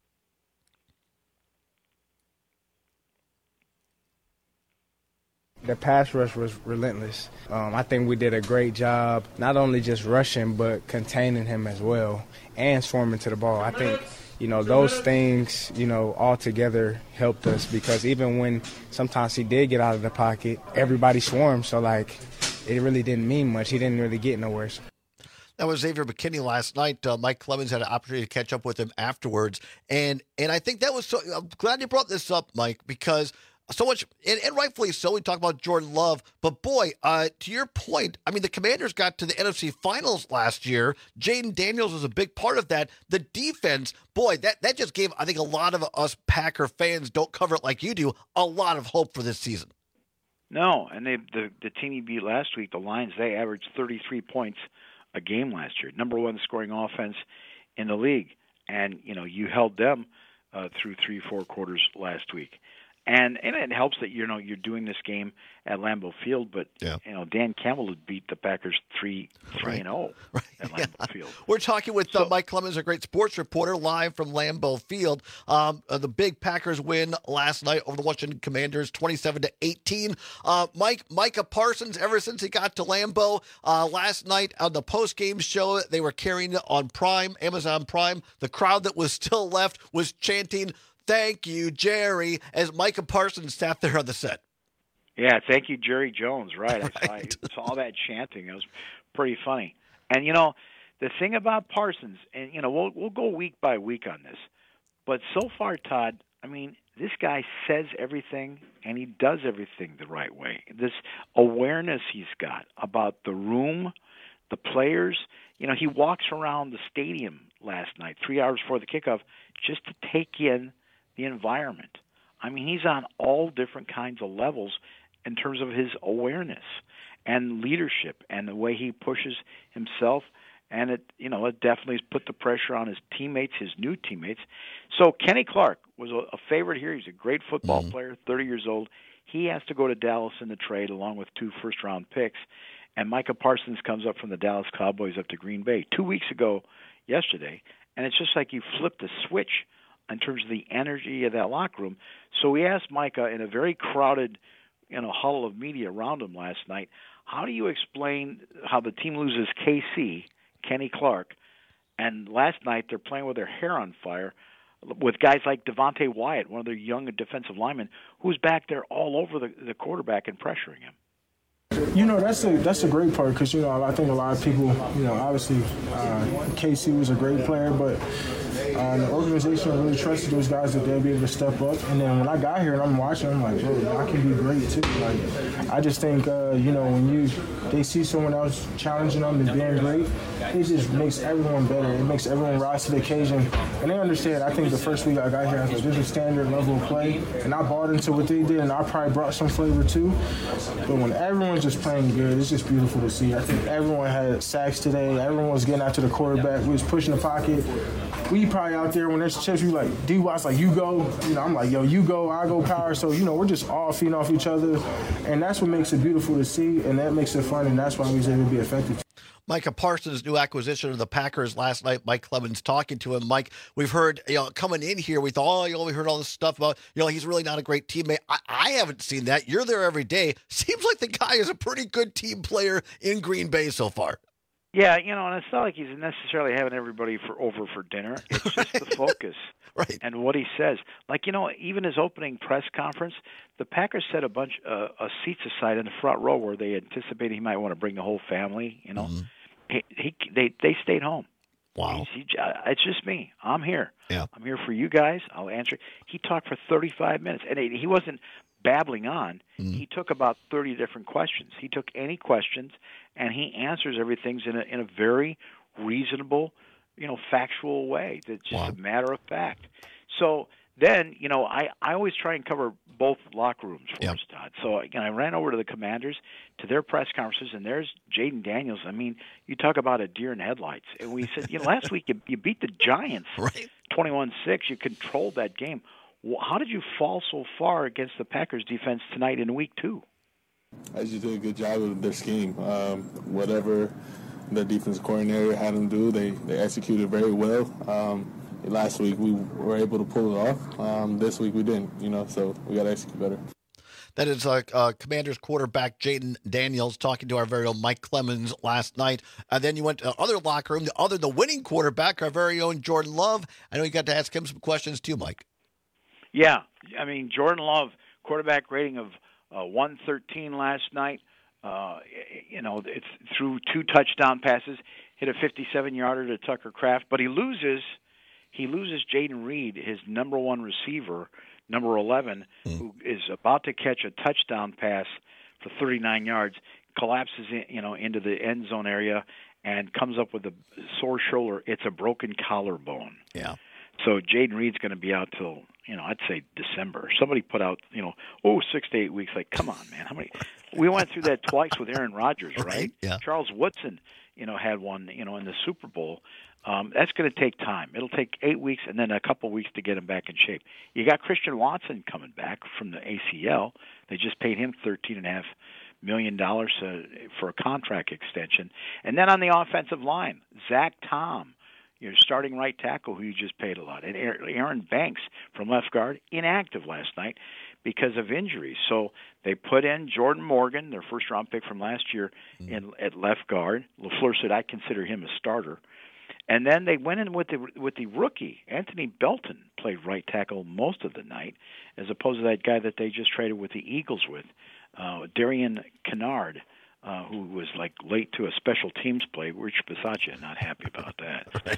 The pass rush was relentless. I think we did a great job, not only just rushing, but containing him as well and swarming to the ball. I think, those things, all together helped us because even when sometimes he did get out of the pocket, everybody swarmed. So, it really didn't mean much. He didn't really get nowhere. That was Xavier McKinney last night. Mike Clemens had an opportunity to catch up with him afterwards. And I think that was I'm glad you brought this up, Mike, because so much, and rightfully so, we talk about Jordan Love. But, boy, to your point, the Commanders got to the NFC Finals last year. Jaden Daniels was a big part of that. The defense, boy, that just gave, I think, a lot of us Packer fans, don't cover it like you do, a lot of hope for this season. No, and the team you beat last week, the Lions, they averaged 33 points a game last year, number one scoring offense in the league, and you held them through 3-4 quarters last week, and it helps that you're doing this game at Lambeau Field, but Dan Campbell had beat the Packers 3-0 at Lambeau Field. We're talking with Mike Clemens, a great sports reporter, live from Lambeau Field. The big Packers win last night over the Washington Commanders, 27-18. Micah Parsons, ever since he got to Lambeau last night on the post-game show, they were carrying it on Prime, Amazon Prime. The crowd that was still left was chanting, "Thank you, Jerry," as Micah Parsons sat there on the set. Yeah, thank you, Jerry Jones. Right. I saw that chanting. It was pretty funny. And, the thing about Parsons, and, we'll go week by week on this, but so far, Todd, this guy says everything, and he does everything the right way. This awareness he's got about the room, the players. He walks around the stadium last night, 3 hours before the kickoff, just to take in the environment. He's on all different kinds of levels in terms of his awareness and leadership and the way he pushes himself. And it definitely has put the pressure on his teammates, his new teammates. So Kenny Clark was a favorite here. He's a great football player, 30 years old. He has to go to Dallas in the trade along with 2 first-round picks. And Micah Parsons comes up from the Dallas Cowboys up to Green Bay 2 weeks ago yesterday. And it's just like you flipped a switch in terms of the energy of that locker room. So we asked Micah in a very crowded huddle of media around him last night, how do you explain how the team loses KC, Kenny Clark, and last night they're playing with their hair on fire with guys like Devontae Wyatt, one of their young defensive linemen, who's back there all over the quarterback and pressuring him? That's a great part because, I think a lot of people, obviously KC was a great player, but the organization really trusted those guys that they'll be able to step up. And then when I got here and I'm watching, I'm like, bro, I can be great too. I just think, when they see someone else challenging them and being great, it just makes everyone better. It makes everyone rise to the occasion. And they understand. I think the first week I got here, I was like, this is a standard level of play. And I bought into what they did, and I probably brought some flavor too. But when everyone's just playing good, it's just beautiful to see. I think everyone had sacks today. Everyone was getting after the quarterback. We was pushing the pocket. We probably out there when there's chips, we like, D-Watts like, you go. I'm like, yo, you go, I go power. So, we're just all feeding off each other. And that's what makes it beautiful to see, and that makes it fun, and that's why we was able to be effective. Micah Parsons' new acquisition of the Packers last night. Mike Clemens talking to him. Mike, we've heard, coming in here, we thought, we heard all this stuff about, he's really not a great teammate. I haven't seen that. You're there every day. Seems like the guy is a pretty good team player in Green Bay so far. Yeah, and it's not like he's necessarily having everybody over for dinner. It's just the focus and what he says. Even his opening press conference, the Packers set a bunch of seats aside in the front row where they anticipated he might want to bring the whole family, Mm-hmm. They stayed home. Wow. It's just me. I'm here. Yeah. I'm here for you guys. I'll answer. He talked for 35 minutes, and he wasn't babbling on. He took about 30 different questions. He took any questions, and he answers everything in a very reasonable, factual way. That's just a matter of fact. So then, I always try and cover both locker rooms for us, Todd. So, I ran over to the Commanders, to their press conferences, and there's Jaden Daniels. You talk about a deer in headlights. And we said, last week you beat the Giants 21-6. You controlled that game. How did you fall so far against the Packers defense tonight in week 2? I just did a good job of their scheme. Whatever the defense coordinator had them do, they executed very well. Last week we were able to pull it off. This week we didn't, so we got to execute better. That is Commanders quarterback Jaden Daniels talking to our very own Mike Clemens last night. And then you went to the other locker room, the winning quarterback, our very own Jordan Love. I know you got to ask him some questions too, Mike. Yeah, I mean, Jordan Love, quarterback rating of 113 last night. It's through 2 touchdown passes, hit a 57-yarder to Tucker Kraft, but he loses Jaden Reed, his number 1 receiver, number 11, who is about to catch a touchdown pass for 39 yards, collapses into the end zone area and comes up with a sore shoulder. It's a broken collarbone. Yeah. So Jaden Reed's going to be out till, I'd say December. Somebody put out, 6 to 8 weeks. Like, come on, man. How many? We went through that twice with Aaron Rodgers, right? Yeah. Charles Woodson, had one, in the Super Bowl. That's going to take time. It'll take 8 weeks and then a couple weeks to get him back in shape. You got Christian Watson coming back from the ACL. They just paid him $13.5 million for a contract extension. And then on the offensive line, Zach Tom, your starting right tackle, who you just paid a lot, and Aaron Banks from left guard, inactive last night because of injuries. So they put in Jordan Morgan, their first-round pick from last year, at left guard. LaFleur said, I consider him a starter. And then they went in with the rookie. Anthony Belton played right tackle most of the night, as opposed to that guy that they just traded with the Eagles with, Darian Kennard, who was like late to a special teams play. Rich Bisaccia not happy about that. Right.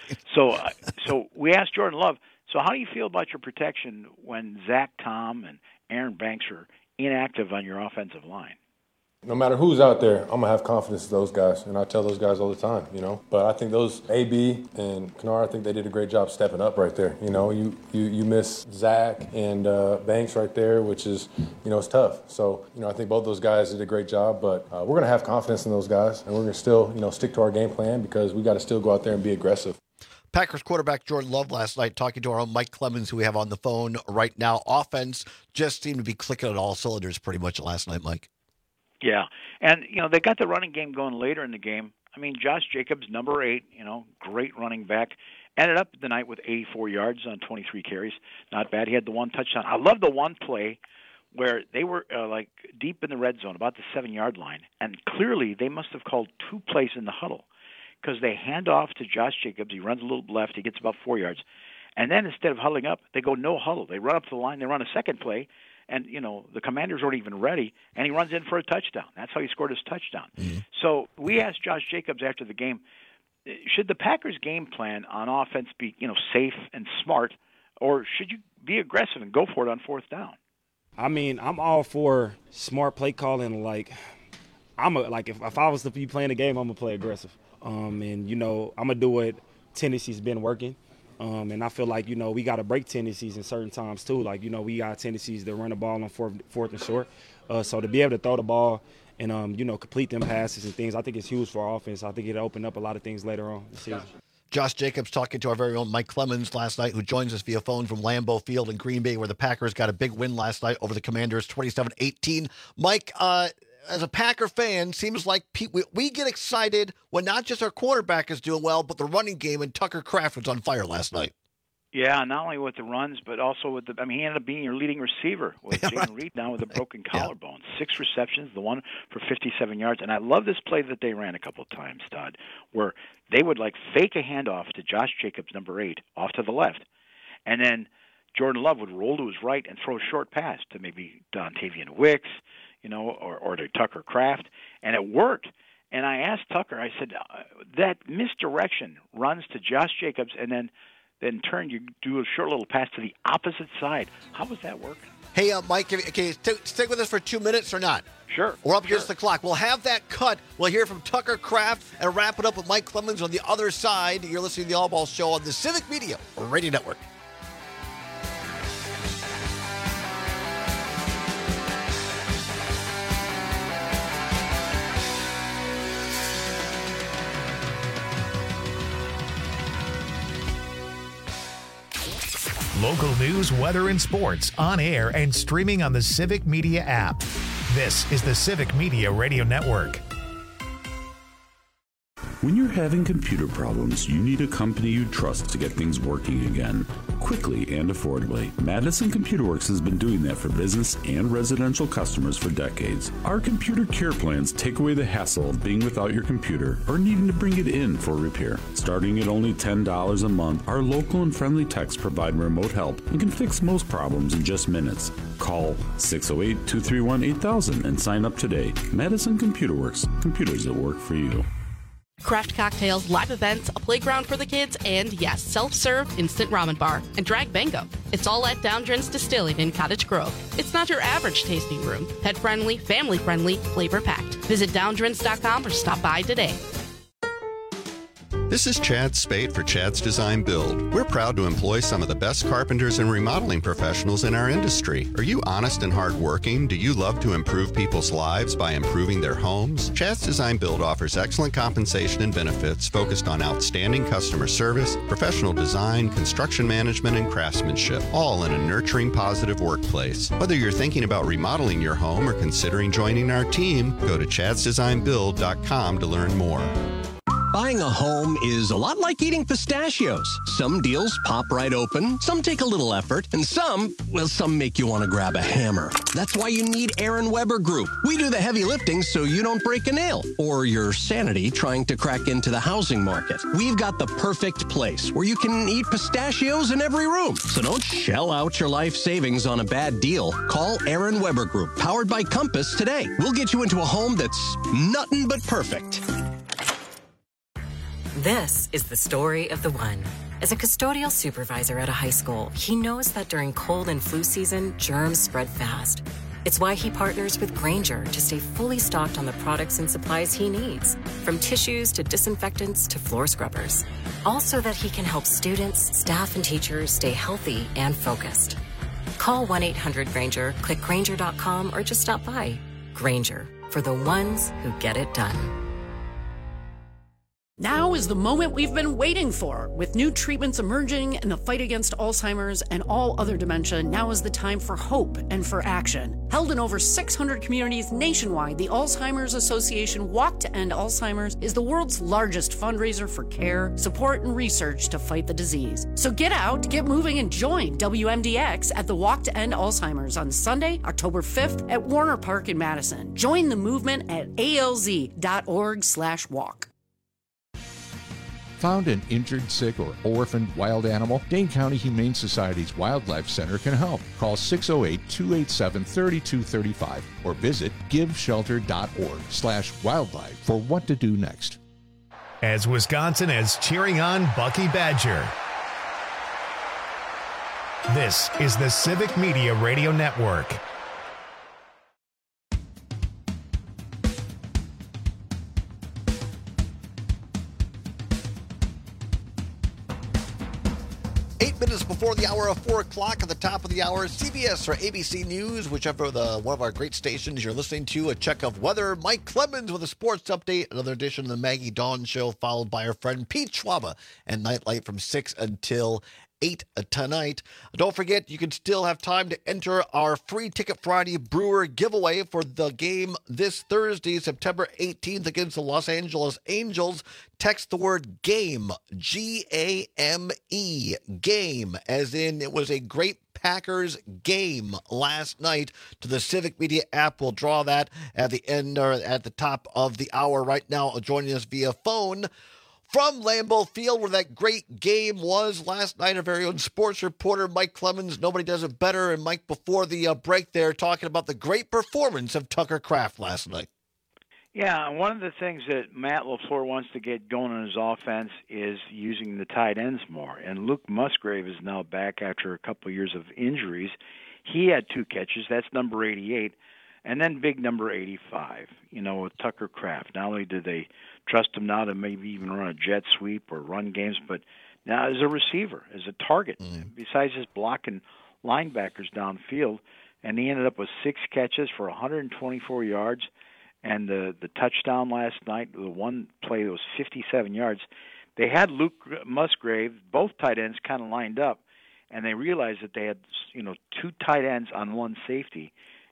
So we asked Jordan Love, so how do you feel about your protection when Zach Tom and Aaron Banks are inactive on your offensive line? No matter who's out there, I'm going to have confidence in those guys, and I tell those guys all the time, But I think those AB and Kennard, I think they did a great job stepping up right there. You miss Zach and Banks right there, which is, it's tough. So, I think both those guys did a great job, but we're going to have confidence in those guys, and we're going to still, stick to our game plan because we got to still go out there and be aggressive. Packers quarterback Jordan Love last night talking to our own Mike Clemens, who we have on the phone right now. Offense just seemed to be clicking on all cylinders pretty much last night, Mike. Yeah, and, they got the running game going later in the game. I mean, Josh Jacobs, number 8, great running back, ended up the night with 84 yards on 23 carries. Not bad. He had the 1 touchdown. I love the one play where they were, deep in the red zone, about the 7-yard line, and clearly they must have called 2 plays in the huddle because they hand off to Josh Jacobs. He runs a little left. He gets about 4 yards. And then instead of huddling up, they go no huddle. They run up to the line. They run a second play. And, the Commanders weren't even ready, and he runs in for a touchdown. That's how he scored his touchdown. Mm-hmm. So we asked Josh Jacobs after the game, should the Packers' game plan on offense be, safe and smart, or should you be aggressive and go for it on 4th down? I mean, I'm all for smart play calling. If I was to be playing the game, I'm going to play aggressive. I'm going to do what Tennessee's been working. And I feel like, we got to break tendencies in certain times, too. We got tendencies to run the ball on fourth and short. So to be able to throw the ball and, complete them passes and things, I think it's huge for our offense. I think it'll open up a lot of things later on this season. Josh Jacobs talking to our very own Mike Clemens last night, who joins us via phone from Lambeau Field in Green Bay, where the Packers got a big win last night over the Commanders, 27-18. Mike, as a Packer fan, seems like we get excited when not just our quarterback is doing well, but the running game, and Tucker Kraft was on fire last night. Yeah, not only with the runs, but also with he ended up being your leading receiver with Jaden Reed now with a broken collarbone. 6 receptions, the one for 57 yards. And I love this play that they ran a couple of times, Todd, where they would fake a handoff to Josh Jacobs, number 8, off to the left. And then Jordan Love would roll to his right and throw a short pass to maybe Dontavian Wicks, or to Tucker Kraft, and it worked. And I asked Tucker, I said, that misdirection runs to Josh Jacobs, and then turn, you do a short little pass to the opposite side. How was that working? Hey, Mike, can you stick with us for 2 minutes or not? Sure. We're up against the clock. We'll have that cut. We'll hear from Tucker Kraft and wrap it up with Mike Clemens on the other side. You're listening to the All Ball Show on the Civic Media Radio Network. Local news, weather, and sports on air and streaming on the Civic Media app. This is the Civic Media Radio Network. When you're having computer problems, you need a company you trust to get things working again, quickly and affordably. Madison Computer Works has been doing that for business and residential customers for decades. Our computer care plans take away the hassle of being without your computer or needing to bring it in for repair. Starting at only $10 a month, our local and friendly techs provide remote help and can fix most problems in just minutes. Call 608-231-8000 and sign up today. Madison Computer Works, computers that work for you. Craft cocktails, live events, a playground for the kids, and yes, self-serve instant ramen bar and drag bingo. It's all at Downdren's Distilling in Cottage Grove. It's not your average tasting room. Pet-friendly, family-friendly, flavor-packed. Visit downdrens.com or stop by today. This is Chad Spate for Chad's Design Build. We're proud to employ some of the best carpenters and remodeling professionals in our industry. Are you honest and hardworking? Do you love to improve people's lives by improving their homes? Chad's Design Build offers excellent compensation and benefits focused on outstanding customer service, professional design, construction management, and craftsmanship, all in a nurturing, positive workplace. Whether you're thinking about remodeling your home or considering joining our team, go to chadsdesignbuild.com to learn more. Buying a home is a lot like eating pistachios. Some deals pop right open, some take a little effort, and some make you want to grab a hammer. That's why you need Aaron Weber Group. We do the heavy lifting so you don't break a nail or your sanity trying to crack into the housing market. We've got the perfect place where you can eat pistachios in every room. So don't shell out your life savings on a bad deal. Call Aaron Weber Group, powered by Compass, today. We'll get you into a home that's nothing but perfect. This is the story of the one. As a custodial supervisor at a high school, he knows that during cold and flu season, germs spread fast. It's why he partners with Grainger to stay fully stocked on the products and supplies he needs, from tissues to disinfectants to floor scrubbers. All so that he can help students, staff, and teachers stay healthy and focused. Call 1-800-GRAINGER, click Grainger.com, or just stop by. Grainger, for the ones who get it done. Now is the moment we've been waiting for. With new treatments emerging in the fight against Alzheimer's and all other dementia, now is the time for hope and for action. Held in over 600 communities nationwide, the Alzheimer's Association Walk to End Alzheimer's is the world's largest fundraiser for care, support, and research to fight the disease. So get out, get moving, and join WMDX at the Walk to End Alzheimer's on Sunday, October 5th at Warner Park in Madison. Join the movement at alz.org/walk. Found an injured, sick, or orphaned wild animal? Dane County Humane Society's Wildlife Center can help. Call 608-287-3235 or visit giveshelter.org/wildlife for what to do next. As Wisconsin is cheering on Bucky Badger. This is the Civic Media Radio Network. Minutes before the hour of 4 o'clock, at the top of the hour, CBS or ABC News, whichever one of our great stations you're listening to, a check of weather. Mike Clemens with a sports update, another edition of the Maggie Dawn Show, followed by our friend Pete Schwaba and Nightlight from 6 until 8 tonight. Don't forget, you can still have time to enter our free Ticket Friday Brewer giveaway for the game this Thursday, September 18th against the Los Angeles Angels. Text the word GAME, G-A-M-E, GAME, as in it was a great Packers game last night, to the Civic Media app. We'll draw that at the end or at the top of the hour. Right now, joining us via phone from Lambeau Field, where that great game was last night, our very own sports reporter, Mike Clemens. Nobody does it better. And Mike, before the break there, talking about the great performance of Tucker Kraft last night. Yeah, one of the things that Matt LaFleur wants to get going on his offense is using the tight ends more. And Luke Musgrave is now back after a couple of years of injuries. He had 2 catches. That's number 88. And then big number 85, with Tucker Kraft. Not only did they trust him now to maybe even run a jet sweep or run games, but now as a receiver, as a target, besides just blocking linebackers downfield. And he ended up with 6 catches for 124 yards. And the touchdown last night, the one play that was 57 yards, they had Luke Musgrave, both tight ends, kind of lined up, and they realized that they had 2 tight ends on 1 safety,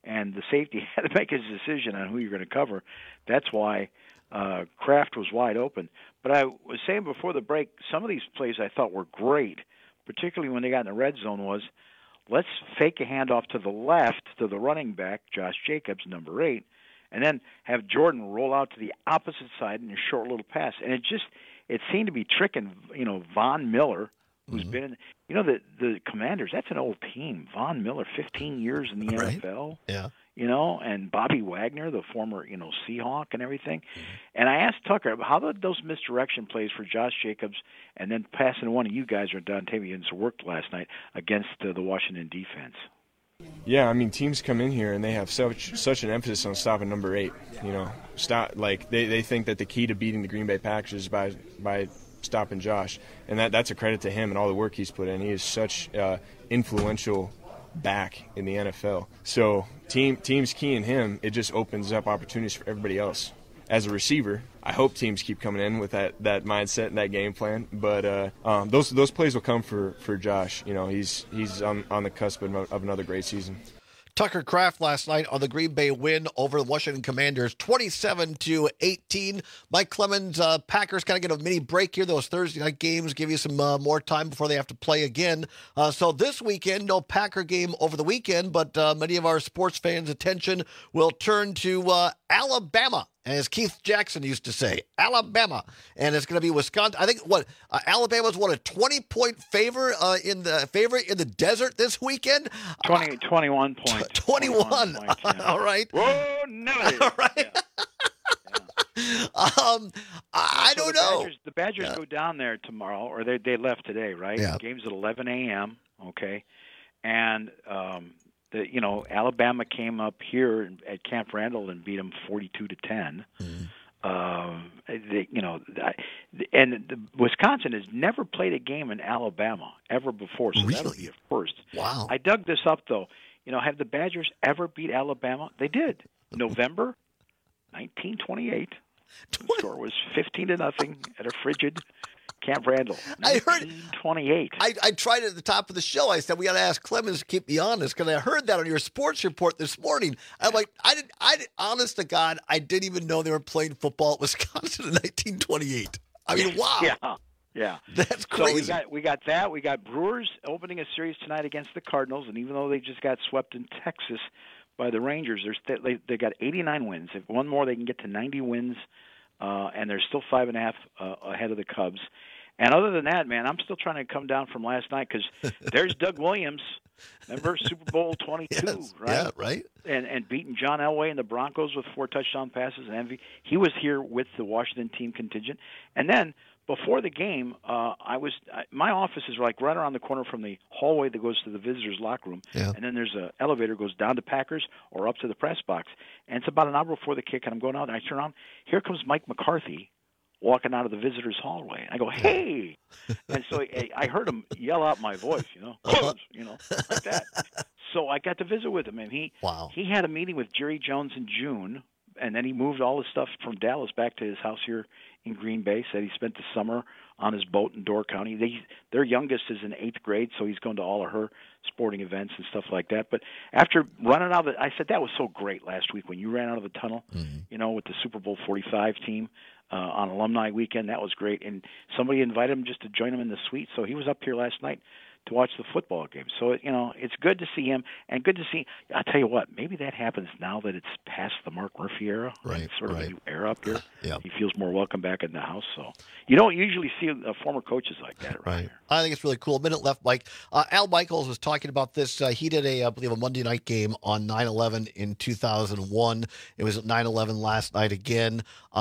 and the safety had to make his decision on who you're going to cover. That's why Kraft was wide open. But I was saying before the break, some of these plays I thought were great, particularly when they got in the red zone, was let's fake a handoff to the left to the running back, Josh Jacobs, number 8, and then have Jordan roll out to the opposite side in a short little pass. And it seemed to be tricking, Von Miller, who's been in, the Commanders, that's an old team. Von Miller, 15 years in the NFL. Yeah. And Bobby Wagner, the former, Seahawk and everything. And I asked Tucker, how did those misdirection plays for Josh Jacobs and then passing one of you guys or Dontavians worked last night against the Washington defense? Yeah, I mean, teams come in here and they have such an emphasis on stopping number 8. They think that the key to beating the Green Bay Packers is by stopping Josh, and that's a credit to him and all the work he's put in. He is such influential back in the NFL. So teams keying him, it just opens up opportunities for everybody else. As a receiver, I hope teams keep coming in with that mindset and that game plan. But those plays will come for Josh. He's on the cusp of another great season. Tucker Kraft last night on the Green Bay win over the Washington Commanders, 27-18. Mike Clemens, Packers kind of get a mini break here. Those Thursday night games give you some more time before they have to play again. So this weekend, no Packer game over the weekend, but many of our sports fans' attention will turn to Alabama. As Keith Jackson used to say, Alabama. And it's going to be Wisconsin. I think, Alabama's a 20-point favorite in the desert this weekend? 21 points. 21. Points, yeah. All right. Whoa, no. All right. I don't know. The Badgers go down there tomorrow, or they left today, right? Yeah. The game's at 11 a.m., okay? And Alabama came up here at Camp Randall and beat them 42-10. Wisconsin has never played a game in Alabama ever before, so that'll be a first. Wow! I dug this up though. Have the Badgers ever beat Alabama? They did. November 1928. The score was 15-0 at a frigid Camp Randall. I heard 28. I tried it at the top of the show. I said we got to ask Clemens to keep me honest because I heard that on your sports report this morning. I'm like, honest to God, I didn't even know they were playing football at Wisconsin in 1928. I mean, wow. Yeah. That's crazy. So we got that. We got Brewers opening a series tonight against the Cardinals, and even though they just got swept in Texas by the Rangers, they got 89 wins. If one more, they can get to 90 wins, and they're still 5.5 ahead of the Cubs. And other than that, man, I'm still trying to come down from last night because there's Doug Williams. Remember Super Bowl 22, yes. right? Yeah, right. And beating John Elway and the Broncos with 4 touchdown passes and MVP. He was here with the Washington team contingent. And then before the game, my office is like right around the corner from the hallway that goes to the visitors' locker room. Yeah. And then there's an elevator that goes down to Packers or up to the press box. And it's about an hour before the kick, and I'm going out, and I turn around. Here comes Mike McCarthy walking out of the visitors' hallway. And I go, hey! And so I heard him yell out my voice, like that. So I got to visit with him, and he had a meeting with Jerry Jones in June, and then he moved all his stuff from Dallas back to his house here in Green Bay. Said he spent the summer on his boat in Door County. Their youngest is in 8th grade, so he's going to all of her sporting events and stuff like that. But after running out of it, I said that was so great last week when you ran out of the tunnel, with the Super Bowl 45 team. On alumni weekend, that was great, and somebody invited him just to join him in the suite. So he was up here last night to watch the football game. So it's good to see him, and good to see. I'll tell you what, maybe that happens now that it's past the Mark Murphy era. Right, it's sort of a new era up here. Yeah. He feels more welcome back in the house. So you don't usually see former coaches like that around here. I think it's really cool. A minute left, Mike. Al Michaels was talking about this. He did I believe, a Monday night game on 9/11 in 2001. It was at 9/11 last night again.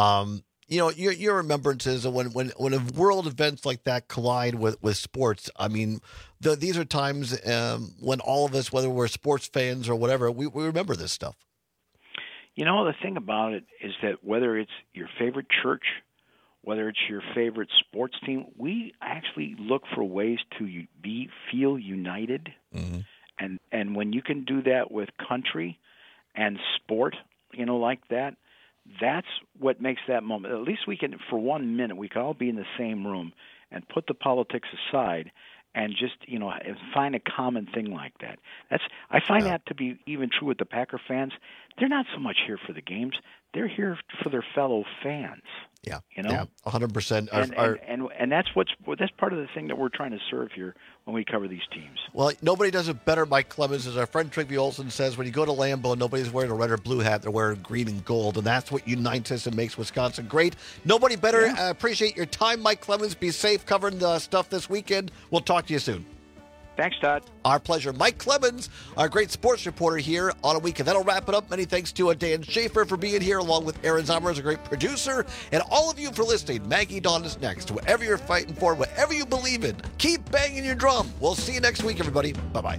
Your remembrances of when world events like that collide with sports. I mean, these are times when all of us, whether we're sports fans or whatever, we remember this stuff. The thing about it is that whether it's your favorite church, whether it's your favorite sports team, we actually look for ways to feel united. Mm-hmm. And when you can do that with country and sport, like that, that's what makes that moment. At least we can, for 1 minute, we can all be in the same room and put the politics aside and just, find a common thing like that. I find that to be even true with the Packer fans. They're not so much here for the games. They're here for their fellow fans. Yeah. Yeah, 100%. And that's part of the thing that we're trying to serve here when we cover these teams. Well, nobody does it better, Mike Clemens. As our friend Trygve Olsen says, when you go to Lambeau, nobody's wearing a red or blue hat. They're wearing green and gold, and that's what unites us and makes Wisconsin great. Nobody better. Appreciate your time, Mike Clemens. Be safe covering the stuff this weekend. We'll talk to you soon. Thanks, Todd. Our pleasure. Mike Clemens, our great sports reporter here on a weekend. That'll wrap it up. Many thanks to Dan Schaefer for being here, along with Aaron Zommer as a great producer, and all of you for listening. Maggie Dawn is next. Whatever you're fighting for, whatever you believe in, keep banging your drum. We'll see you next week, everybody. Bye-bye.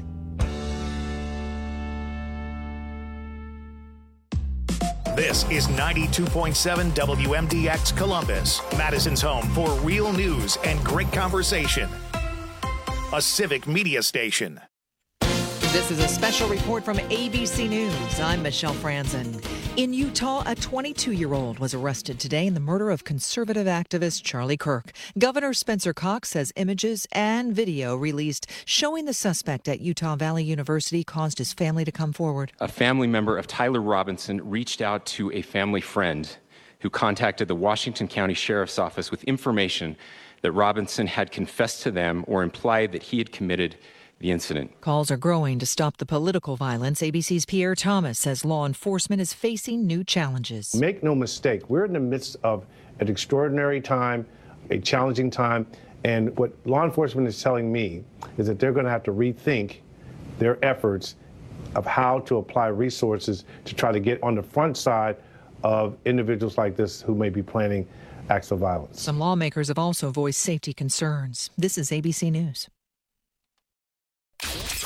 This is 92.7 WMDX Columbus, Madison's home for real news and great conversation. A civic media station. This is a special report from ABC News. I'm Michelle Franzen. In Utah, a 22-year-old was arrested today in the murder of conservative activist Charlie Kirk. Governor Spencer Cox says images and video released showing the suspect at Utah Valley University caused his family to come forward. A family member of Tyler Robinson reached out to a family friend who contacted the Washington County Sheriff's Office with information that Robinson had confessed to them or implied that he had committed the incident. Calls are growing to stop the political violence. ABC's Pierre Thomas says law enforcement is facing new challenges. Make no mistake, we're in the midst of an extraordinary time, a challenging time, and what law enforcement is telling me is that they're going to have to rethink their efforts of how to apply resources to try to get on the front side of individuals like this who may be planning acts of violence. Some lawmakers have also voiced safety concerns. This is ABC News.